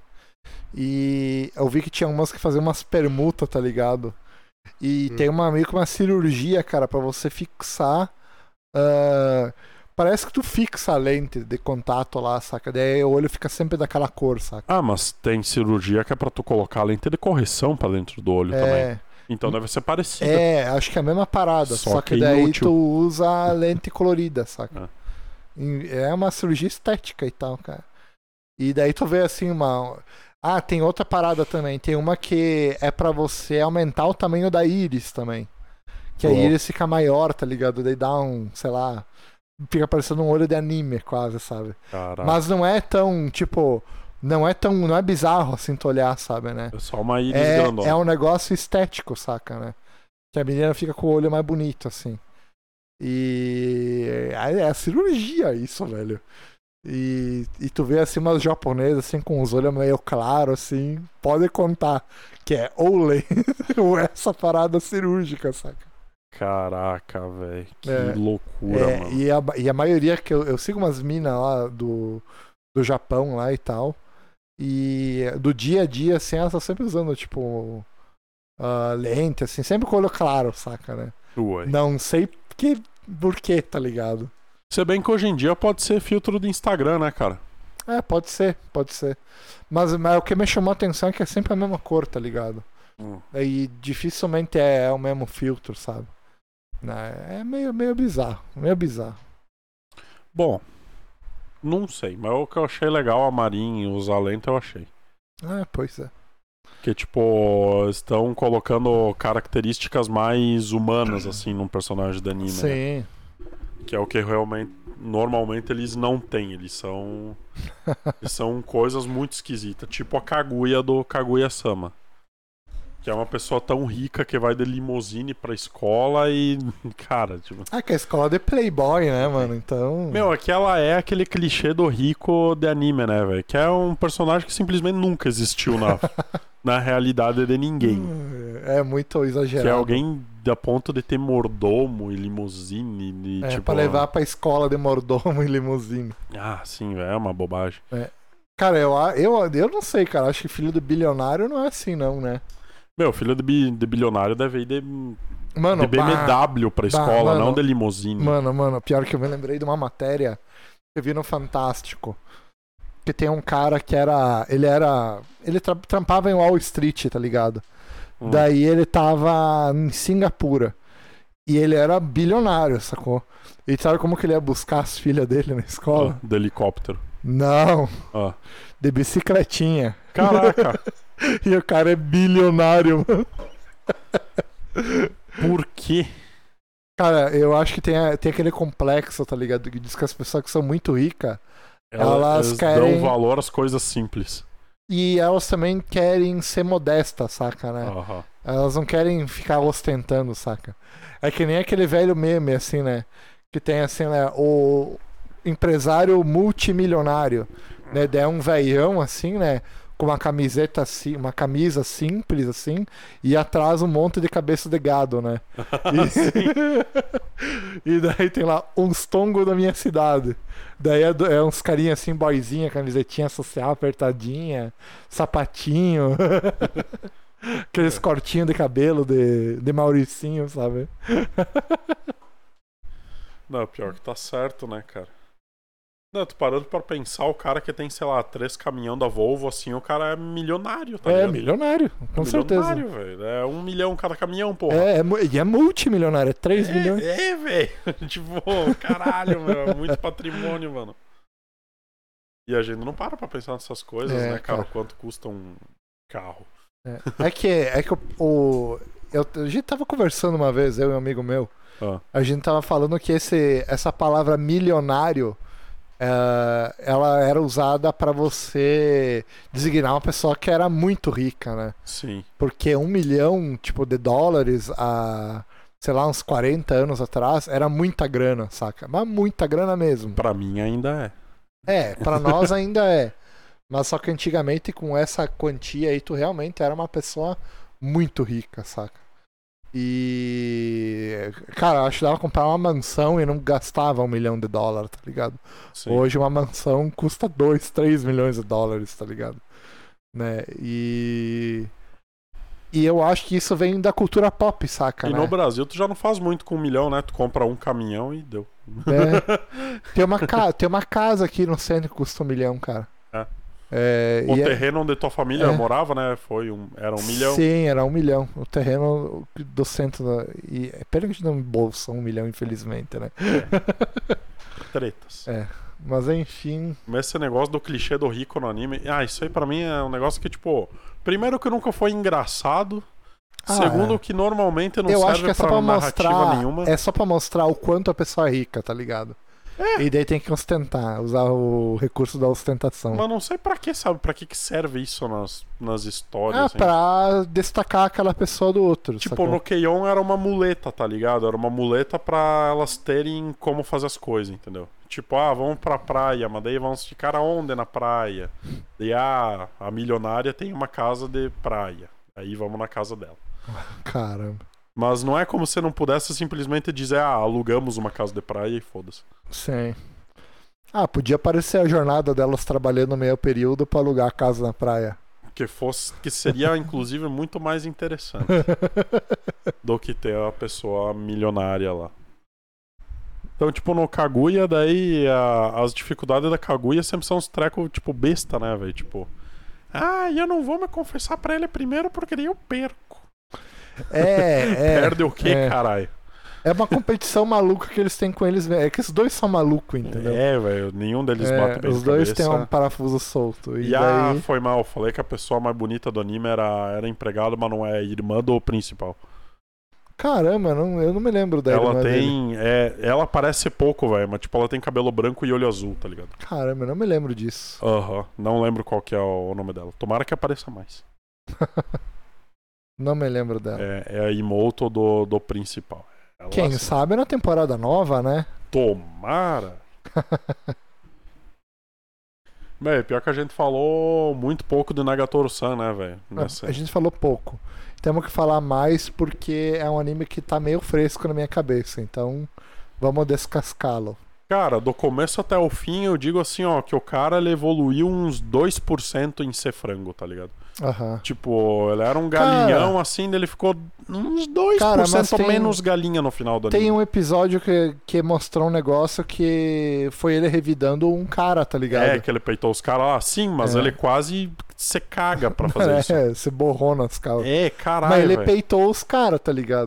Speaker 4: e eu vi que tinha umas que faziam umas permutas, tá ligado? E
Speaker 3: Hum.
Speaker 4: tem uma meio que uma cirurgia, cara, pra você fixar. ah, parece que tu fixa a lente de contato lá, saca? Daí o olho fica sempre daquela cor, saca?
Speaker 3: Ah, mas tem cirurgia que é pra tu colocar lente de correção pra dentro do olho também.
Speaker 4: É,
Speaker 3: Então deve ser parecida.
Speaker 4: é, acho que é a mesma parada,
Speaker 3: Só
Speaker 4: só, que,
Speaker 3: que
Speaker 4: daí
Speaker 3: inútil.
Speaker 4: tu usa a lente colorida, saca? E É uma cirurgia estética e tal, cara. E daí tu vê assim uma. Ah, tem outra parada também. Tem uma que é pra você aumentar o tamanho da íris também. Que a
Speaker 3: Ó.
Speaker 4: íris fica maior, tá ligado? Daí dá um, sei lá. Fica parecendo um olho de anime, quase, sabe?
Speaker 3: Caraca.
Speaker 4: Mas não é tão, tipo. Não é tão. Não é bizarro assim tu olhar, sabe, né?
Speaker 3: É só uma íris
Speaker 4: É,
Speaker 3: grandona.
Speaker 4: é um negócio estético, saca, né? Que a menina fica com o olho mais bonito, assim. E é, é a cirurgia isso, velho. E, e tu vê assim umas japonesas assim com os olhos meio claros, assim, pode contar que é ou lente ou essa parada cirúrgica, saca?
Speaker 3: Caraca, velho. Que
Speaker 4: É.
Speaker 3: loucura,
Speaker 4: É,
Speaker 3: mano.
Speaker 4: e, a, e a maioria que eu, eu sigo umas minas lá do, do Japão lá e tal. E do dia a dia, assim, elas estão sempre usando, tipo, ah, lente, assim, sempre com o olho claro, saca, né?
Speaker 3: Ué.
Speaker 4: Não sei que, por que, tá ligado?
Speaker 3: Se bem que hoje em dia pode ser filtro do Instagram, né, cara?
Speaker 4: É, pode ser, pode ser. Mas, mas o que me chamou a atenção é que é sempre a mesma cor, tá ligado?
Speaker 3: Hum.
Speaker 4: E dificilmente é, é o mesmo filtro, sabe? Né, É meio, meio bizarro, meio bizarro.
Speaker 3: Bom, não sei, mas o que eu achei legal a Marin usar lente, eu achei.
Speaker 4: É, pois é.
Speaker 3: Que, tipo, estão colocando características mais humanas, assim, num personagem de anime, né?
Speaker 4: Sim.
Speaker 3: Que é o que realmente, normalmente, eles não têm. Eles são... eles são coisas muito esquisitas. Tipo a Kaguya do Kaguya-sama. Que é uma pessoa tão rica que vai de limousine pra escola e... Cara, tipo...
Speaker 4: Ah, que é a escola de Playboy, né, mano? Então.
Speaker 3: Meu, é que ela é aquele clichê do rico de anime, né, velho? Que é um personagem que simplesmente nunca existiu na, na realidade de ninguém.
Speaker 4: É muito exagerado.
Speaker 3: Que é alguém a ponto de ter mordomo e limousine e,
Speaker 4: É,
Speaker 3: tipo...
Speaker 4: pra levar pra escola de mordomo e limusine.
Speaker 3: Ah, sim, velho, é uma bobagem.
Speaker 4: Cara, eu, eu, eu não sei, cara. Acho que filho do bilionário não é assim, não, né?
Speaker 3: Meu, filho de, bi- de bilionário deve ir de,
Speaker 4: Mano,
Speaker 3: de B M W pra
Speaker 4: bah,
Speaker 3: escola,
Speaker 4: mano.
Speaker 3: não de limousine.
Speaker 4: Mano, mano, pior que eu me lembrei de uma matéria que eu vi no Fantástico. Que tem um cara que era. Ele era. Ele tra- trampava em Wall Street, tá ligado?
Speaker 3: Hum.
Speaker 4: Daí ele tava em Singapura. E ele era bilionário, sacou? E sabe como que ele ia buscar as filhas dele na escola?
Speaker 3: Ah, do helicóptero.
Speaker 4: Não,
Speaker 3: Ah.
Speaker 4: de bicicletinha.
Speaker 3: Caraca.
Speaker 4: E o cara é bilionário, mano.
Speaker 3: Por quê?
Speaker 4: Cara, eu acho que tem, a- tem aquele complexo, tá ligado? Que diz que as pessoas que são muito ricas, Elas
Speaker 3: Elas
Speaker 4: querem-
Speaker 3: dão valor às coisas simples.
Speaker 4: e elas também querem ser modestas, saca, né?
Speaker 3: Aham.
Speaker 4: Elas não querem ficar ostentando, saca? É que nem aquele velho meme, assim, né? Que tem, assim, né? O empresário multimilionário, né? Daí é um velhão, assim, né? Com uma camiseta, assim, uma camisa simples, assim, e atrás um monte de cabeça de gado, né? E, e daí tem lá, uns tongos da minha cidade. Daí é, do- é uns carinha assim, boizinha, camisetinha social apertadinha, sapatinho. Aqueles cortinhos de cabelo de, de Mauricinho, sabe?
Speaker 3: Não, pior que tá certo, né, cara? Não, tô parando pra pensar, o cara que tem, sei lá, três caminhão da Volvo, assim, o cara é milionário, tá
Speaker 4: É,
Speaker 3: ligado?
Speaker 4: milionário, com certeza.
Speaker 3: Milionário, velho. É um milhão cada caminhão, porra.
Speaker 4: É, é, mu- e é multimilionário, é três milhões.
Speaker 3: É, é velho. Tipo, caralho, meu. É muito patrimônio, mano. E a gente não para pra pensar nessas coisas,
Speaker 4: É,
Speaker 3: né, cara?
Speaker 4: cara.
Speaker 3: Quanto custa um carro.
Speaker 4: É, é que, é que o, o- eu, a gente tava conversando uma vez, eu e um amigo meu,
Speaker 3: Ah,
Speaker 4: a gente tava falando que esse, essa palavra milionário, é, ela era usada pra você designar uma pessoa que era muito rica, né?
Speaker 3: sim.
Speaker 4: Porque um milhão, tipo, de dólares há, sei lá, uns quarenta anos atrás, era muita grana, saca? Mas muita grana mesmo.
Speaker 3: Pra mim ainda é.
Speaker 4: É, pra nós ainda é. Mas só que antigamente, com essa quantia aí, tu realmente era uma pessoa muito rica, saca? E. Cara, acho que dava pra comprar uma mansão e não gastava um milhão de dólares, tá ligado?
Speaker 3: Sim.
Speaker 4: Hoje uma mansão custa dois, três milhões de dólares, tá ligado? Né? E. E eu acho que isso vem da cultura pop, saca?
Speaker 3: E
Speaker 4: né?
Speaker 3: no Brasil tu já não faz muito com um milhão, né? Tu compra um caminhão e deu.
Speaker 4: É. Tem, uma ca... Tem uma casa aqui no centro que custa um milhão, cara.
Speaker 3: É.
Speaker 4: É,
Speaker 3: O
Speaker 4: e é-
Speaker 3: terreno onde tua família
Speaker 4: É.
Speaker 3: morava, né? Foi um, era um milhão.
Speaker 4: Sim, era um milhão. O terreno do centro da. E... Pena que a gente não bolsa um milhão, infelizmente, né?
Speaker 3: Tretas.
Speaker 4: É. Mas enfim.
Speaker 3: Mas esse negócio do clichê do rico no anime. Ah, isso aí pra mim é um negócio que, tipo. Primeiro que nunca foi engraçado.
Speaker 4: Ah,
Speaker 3: Segundo
Speaker 4: é.
Speaker 3: que normalmente não
Speaker 4: Eu
Speaker 3: serve
Speaker 4: acho que é só
Speaker 3: pra
Speaker 4: pra
Speaker 3: narrativa
Speaker 4: mostrar.
Speaker 3: nenhuma.
Speaker 4: É só pra mostrar o quanto a pessoa é rica, tá ligado?
Speaker 3: É.
Speaker 4: E daí tem que ostentar, usar o recurso da ostentação.
Speaker 3: Mas não sei pra que, sabe? Pra que, que serve isso nas, nas histórias.
Speaker 4: Ah,
Speaker 3: assim.
Speaker 4: pra destacar aquela pessoa do outro.
Speaker 3: Tipo,
Speaker 4: sacou?
Speaker 3: no Keion era uma muleta, tá ligado? Era uma muleta pra elas terem como fazer as coisas, entendeu? Tipo, ah, vamos pra praia, mas daí vamos ficar aonde na praia? E ah, a milionária tem uma casa de praia. Aí vamos na casa dela.
Speaker 4: Caramba.
Speaker 3: Mas não é como se não pudesse simplesmente dizer, ah, alugamos uma casa de praia e foda-se.
Speaker 4: Sim. Ah, podia aparecer a jornada delas trabalhando meio período pra alugar a casa na praia.
Speaker 3: Que fosse, que seria, inclusive, muito mais interessante do que ter a pessoa milionária lá. Então, tipo, no Kaguya, daí a- as dificuldades da Kaguya sempre são uns trecos, tipo, besta, né, velho? Tipo, ah, eu não vou me confessar pra ele primeiro porque daí eu perco.
Speaker 4: É, é.
Speaker 3: Perde o quê,
Speaker 4: é.
Speaker 3: caralho?
Speaker 4: É uma competição maluca que eles têm com eles. É que os dois são malucos, entendeu?
Speaker 3: É, velho, nenhum deles
Speaker 4: É,
Speaker 3: bate bem
Speaker 4: os
Speaker 3: de
Speaker 4: dois
Speaker 3: cabeça.
Speaker 4: têm um parafuso solto. E,
Speaker 3: E ah,
Speaker 4: daí.
Speaker 3: foi mal, falei que a pessoa mais bonita do anime era, era empregada, mas não é irmã do principal.
Speaker 4: Caramba, não, eu não me lembro da
Speaker 3: Ela
Speaker 4: irmã dele.
Speaker 3: tem. É, ela parece pouco, velho, mas tipo, ela tem cabelo branco e olho azul, tá ligado?
Speaker 4: Caramba, eu não me lembro disso.
Speaker 3: Aham, não lembro qual que é o nome dela. Tomara que apareça mais.
Speaker 4: Não me lembro dela.
Speaker 3: É, é a Imoto do, do principal. Ela,
Speaker 4: Quem
Speaker 3: assim,
Speaker 4: sabe na temporada nova, né?
Speaker 3: Tomara! Bem, pior que a gente falou muito pouco do Nagatoro-san, né, velho? Nessa-
Speaker 4: A gente falou pouco. Temos que falar mais porque é um anime que tá meio fresco na minha cabeça. Então, vamos descascá-lo.
Speaker 3: Cara, do começo até o fim, eu digo assim, ó, que o cara ele evoluiu uns dois por cento em ser frango, tá ligado?
Speaker 4: Aham.
Speaker 3: Tipo, ele era um galinhão
Speaker 4: Cara,
Speaker 3: assim, daí ele ficou uns dois
Speaker 4: cara,
Speaker 3: por
Speaker 4: mas
Speaker 3: cento
Speaker 4: tem-
Speaker 3: menos galinha no final do
Speaker 4: Tem
Speaker 3: anime.
Speaker 4: um episódio que, que mostrou um negócio que foi ele revidando um cara, tá ligado?
Speaker 3: É, que ele peitou os caras lá, sim, mas
Speaker 4: É.
Speaker 3: ele quase se caga pra fazer isso.
Speaker 4: É, se borrou nas calças.
Speaker 3: É, caralho,
Speaker 4: Mas ele
Speaker 3: velho.
Speaker 4: peitou os caras, tá ligado?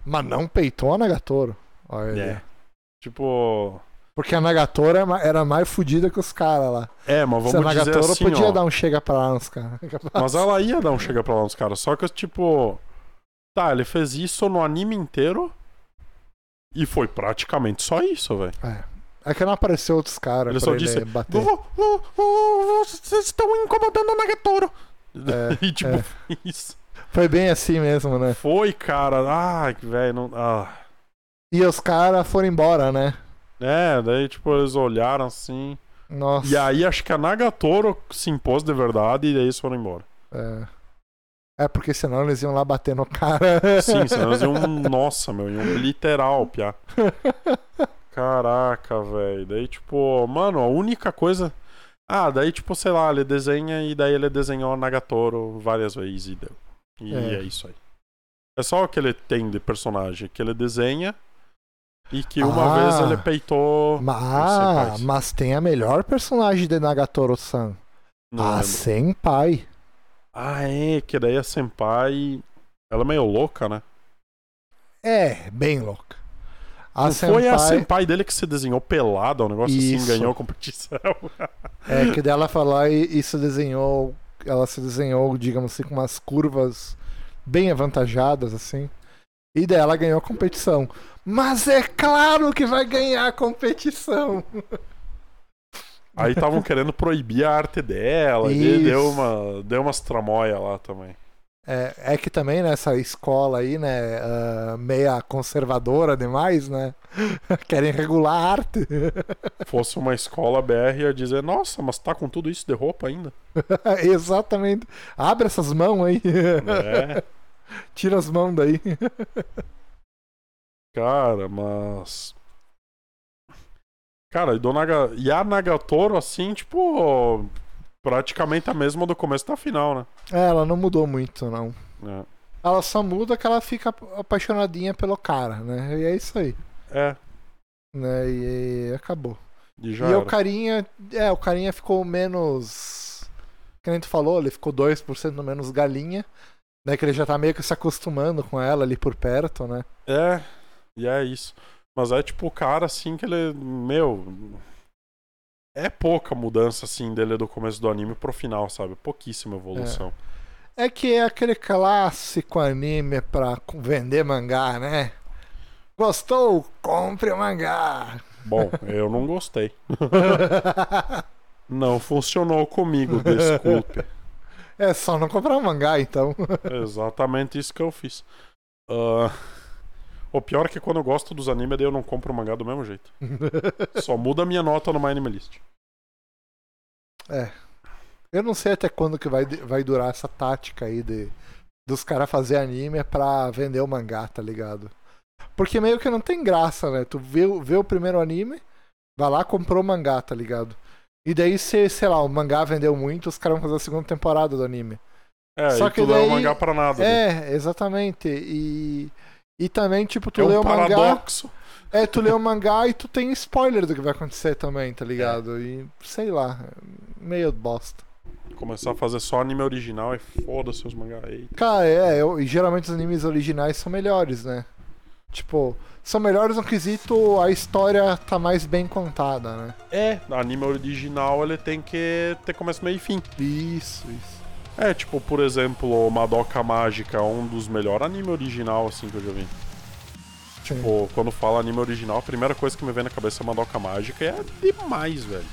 Speaker 4: Mas não peitou a Nagatoro. Olha.
Speaker 3: É. Tipo...
Speaker 4: Porque a Nagatoro era ma- era mais fodida que os caras lá.
Speaker 3: É, mas
Speaker 4: Se a
Speaker 3: vamos dizer
Speaker 4: Nagatoro
Speaker 3: assim,
Speaker 4: podia
Speaker 3: ó.
Speaker 4: dar um chega pra lá nos caras.
Speaker 3: Mas ela ia dar um chega pra lá nos caras. Só que, tipo... Tá, ele fez isso no anime inteiro. E foi praticamente só isso, velho.
Speaker 4: É. É que não apareceu outros caras
Speaker 3: Ele
Speaker 4: pra
Speaker 3: só
Speaker 4: ele
Speaker 3: disse...
Speaker 4: bater.
Speaker 3: "Vo- vo- vo- Vocês estão incomodando a Nagatoro."
Speaker 4: É,
Speaker 3: e, tipo,
Speaker 4: é.
Speaker 3: foi isso.
Speaker 4: Foi bem assim mesmo, né?
Speaker 3: Foi, cara. Ai, velho, não... Ah...
Speaker 4: E os caras foram embora, né?
Speaker 3: É, daí, tipo, eles olharam assim.
Speaker 4: Nossa.
Speaker 3: E aí, acho que a Nagatoro se impôs de verdade e daí eles foram embora.
Speaker 4: É. É porque senão eles iam lá bater no cara.
Speaker 3: Sim, senão eles iam. Nossa, meu, iam literal, piá. Caraca, velho. Daí, tipo, mano, a única coisa. Ah, daí, tipo, sei lá, ele desenha e daí ele desenhou a Nagatoro várias vezes e deu. E
Speaker 4: É.
Speaker 3: é, isso aí. É só o que ele tem de personagem, que ele desenha e que uma
Speaker 4: Ah.
Speaker 3: vez ele peitou.
Speaker 4: Ma-
Speaker 3: os
Speaker 4: Ah,
Speaker 3: senpais.
Speaker 4: mas tem a melhor personagem de Nagatoro-san.
Speaker 3: Não
Speaker 4: A
Speaker 3: lembro.
Speaker 4: Senpai.
Speaker 3: Ah, é, que daí a Senpai. Ela é meio louca, né?
Speaker 4: É, bem louca. A
Speaker 3: Não foi a
Speaker 4: Senpai...
Speaker 3: Senpai dele que se desenhou pelada, um negócio
Speaker 4: Isso.
Speaker 3: assim, ganhou a competição.
Speaker 4: É, que dela falar e, e se desenhou... Ela se desenhou, digamos assim, com umas curvas bem avantajadas, assim. E daí ela ganhou a competição. Mas é claro que vai ganhar a competição.
Speaker 3: Aí estavam querendo proibir a arte dela, e
Speaker 4: Isso.
Speaker 3: deu, uma, deu umas tramóia lá também.
Speaker 4: É, é que também nessa escola aí, né, ah, meia conservadora demais, né, querem regular a arte.
Speaker 3: Fosse uma escola B R ia dizer, nossa, mas tá com tudo isso de roupa ainda.
Speaker 4: Exatamente. Abre essas mãos aí.
Speaker 3: É,
Speaker 4: Tira as mãos daí.
Speaker 3: cara, mas... Cara, e, do Naga... e a Nagatoro, assim, tipo, praticamente a mesma do começo da final, né?
Speaker 4: É, ela não mudou muito, não.
Speaker 3: É,
Speaker 4: Ela só muda que ela fica apaixonadinha pelo cara, né, e é isso aí.
Speaker 3: é
Speaker 4: Né, e, e acabou.
Speaker 3: e já
Speaker 4: E
Speaker 3: era.
Speaker 4: o carinha, é, o carinha ficou menos... Que nem tu falou, ele ficou dois por cento menos galinha. Né, que ele já tá meio que se acostumando com ela ali por perto, né.
Speaker 3: É, e é isso. Mas é tipo o cara assim que ele. Meu. É pouca mudança assim dele do começo do anime pro final, sabe? Pouquíssima evolução.
Speaker 4: É que é aquele clássico anime pra vender mangá, né? Gostou? Compre o mangá!
Speaker 3: Bom, eu não gostei. Não funcionou comigo, desculpe.
Speaker 4: É só não comprar o mangá, então.
Speaker 3: É exatamente isso que eu fiz. Ah, o pior é que quando eu gosto dos animes, daí eu não compro o mangá do mesmo jeito. Só muda a minha nota no My Anime List.
Speaker 4: É. Eu não sei até quando que vai, vai durar essa tática aí de dos caras fazer anime pra vender o mangá, tá ligado? Porque meio que não tem graça, né? Tu vê, o- vê o primeiro anime, vai lá, comprou o mangá, tá ligado? E daí, se, sei lá, o mangá vendeu muito, os caras vão fazer a segunda temporada do anime.
Speaker 3: É,
Speaker 4: Só
Speaker 3: e
Speaker 4: que
Speaker 3: tu dá
Speaker 4: daí-
Speaker 3: o mangá pra nada. né?
Speaker 4: É, exatamente. E, e também, tipo, tu
Speaker 3: É
Speaker 4: lê
Speaker 3: um
Speaker 4: o mangá.
Speaker 3: paradoxo.
Speaker 4: É, tu lê o mangá e tu tem spoiler do que vai acontecer também, tá ligado? E sei lá, meio bosta.
Speaker 3: Começar a fazer só anime original e foda-se os mangá aí.
Speaker 4: Cara, é, eu, e geralmente os animes originais são melhores, né? Tipo, são melhores no quesito a história tá mais bem contada, né?
Speaker 3: É, anime original ele tem que ter começo, meio e fim.
Speaker 4: Isso, isso.
Speaker 3: É, tipo, por exemplo, o Madoka Mágica é um dos melhores anime original, assim, que eu já vi.
Speaker 4: Sim.
Speaker 3: Tipo, quando fala anime original, a primeira coisa que me vem na cabeça é Madoka Mágica e é demais, velho.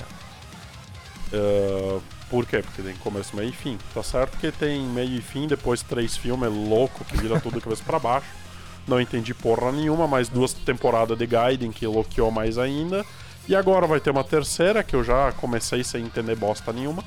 Speaker 3: É, por quê? Porque tem começo, meio e fim. Tá certo que tem meio e fim, depois três filmes louco que vira tudo de cabeça pra baixo. Não entendi porra nenhuma, mais duas temporadas de Gaiden que loqueou mais ainda. E agora vai ter uma terceira que eu já comecei sem entender bosta nenhuma.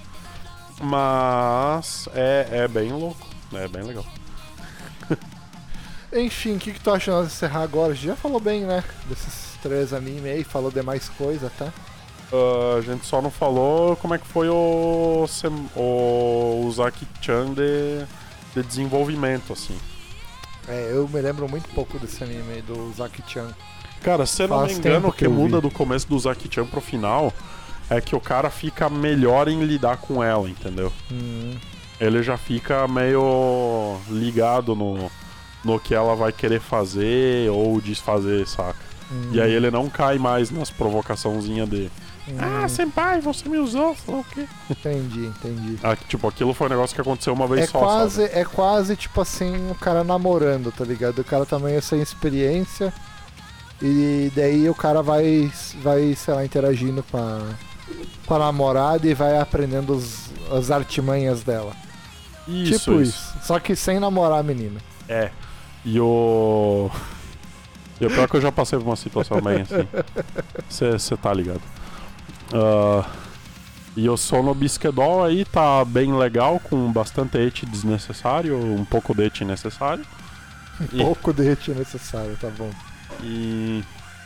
Speaker 3: Mas é, é bem louco, é bem legal.
Speaker 4: Enfim, o que, que tu acha de nós encerrar agora? A gente já falou bem, né? Desses três animes aí, falou de mais coisa, tá?
Speaker 3: Uh, a gente só não falou como é que foi o, Sem- o, o Zaki-chan de, de desenvolvimento, assim.
Speaker 4: É, eu me lembro muito pouco desse anime aí, do Zaki-chan.
Speaker 3: Cara, se eu não me
Speaker 4: Faz
Speaker 3: engano,
Speaker 4: tempo
Speaker 3: o
Speaker 4: que
Speaker 3: que
Speaker 4: eu
Speaker 3: muda
Speaker 4: vi.
Speaker 3: do começo do Zaki-chan pro final é que o cara fica melhor em lidar com ela, entendeu?
Speaker 4: Hum,
Speaker 3: Ele já fica meio ligado no, no que ela vai querer fazer ou desfazer, saca?
Speaker 4: Hum,
Speaker 3: E aí ele não cai mais nas provocaçãozinhas de
Speaker 4: hum,
Speaker 3: ah, senpai, você me usou, sei lá o quê.
Speaker 4: Entendi, entendi.
Speaker 3: Ah, tipo, aquilo foi um negócio que aconteceu uma vez
Speaker 4: É
Speaker 3: só,
Speaker 4: quase,
Speaker 3: sabe?
Speaker 4: é quase tipo assim, o cara namorando, tá ligado? O cara também é sem experiência. E daí o cara vai, vai sei lá, interagindo com a, com a namorada e vai aprendendo os, as artimanhas dela.
Speaker 3: Isso,
Speaker 4: tipo
Speaker 3: isso.
Speaker 4: isso. Só que sem namorar a menina.
Speaker 3: É. E o... E o pior é que eu já passei por uma situação bem assim. Você tá ligado. Uh, e o Sono Bisquedol aí tá bem legal, com bastante et desnecessário, um pouco de et necessário.
Speaker 4: Um
Speaker 3: E-
Speaker 4: pouco de et necessário, tá bom.
Speaker 3: E...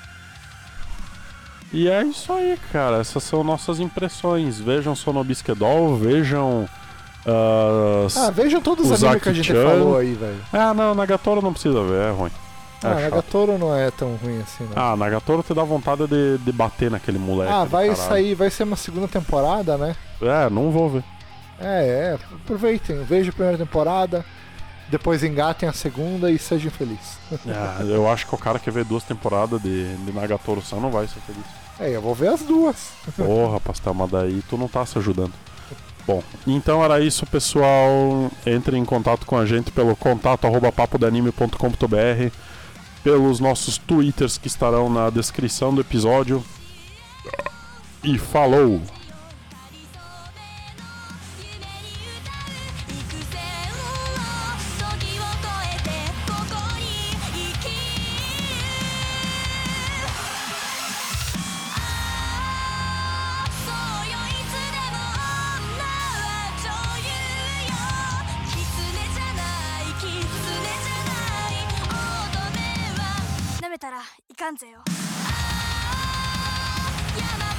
Speaker 3: E é isso aí, cara. Essas são nossas impressões. Vejam Sono Bisquedol, vejam... Uh,
Speaker 4: Ah, vejam todos os
Speaker 3: o
Speaker 4: animes que a gente
Speaker 3: Zaki-chan.
Speaker 4: falou aí, velho.
Speaker 3: Ah, não, Nagatoro não precisa ver, é ruim. É
Speaker 4: Ah,
Speaker 3: chato.
Speaker 4: Nagatoro não é tão ruim assim, não.
Speaker 3: Ah, Nagatoro te dá vontade de, de bater naquele moleque.
Speaker 4: Ah,
Speaker 3: do
Speaker 4: vai
Speaker 3: caralho.
Speaker 4: sair, vai ser uma segunda temporada, né?
Speaker 3: É, não vou ver.
Speaker 4: É, é, aproveitem, vejam a primeira temporada, depois engatem a segunda e sejam felizes.
Speaker 3: Ah, eu acho que o cara que vê duas temporadas de, de Nagatoro-san não vai ser feliz.
Speaker 4: É, eu vou ver as duas.
Speaker 3: Porra, pastel, mas daí tu não tá se ajudando. Bom, então era isso, pessoal. Entre em contato com a gente pelo contato arroba papodanime ponto com ponto br, pelos nossos twitters que estarão na descrição do episódio. E falou!
Speaker 1: 幾千の時を超えてここに生きるああそうよいつでも女は女優よ狐じゃない狐じゃない乙女は舐めたらいかんぜよああ山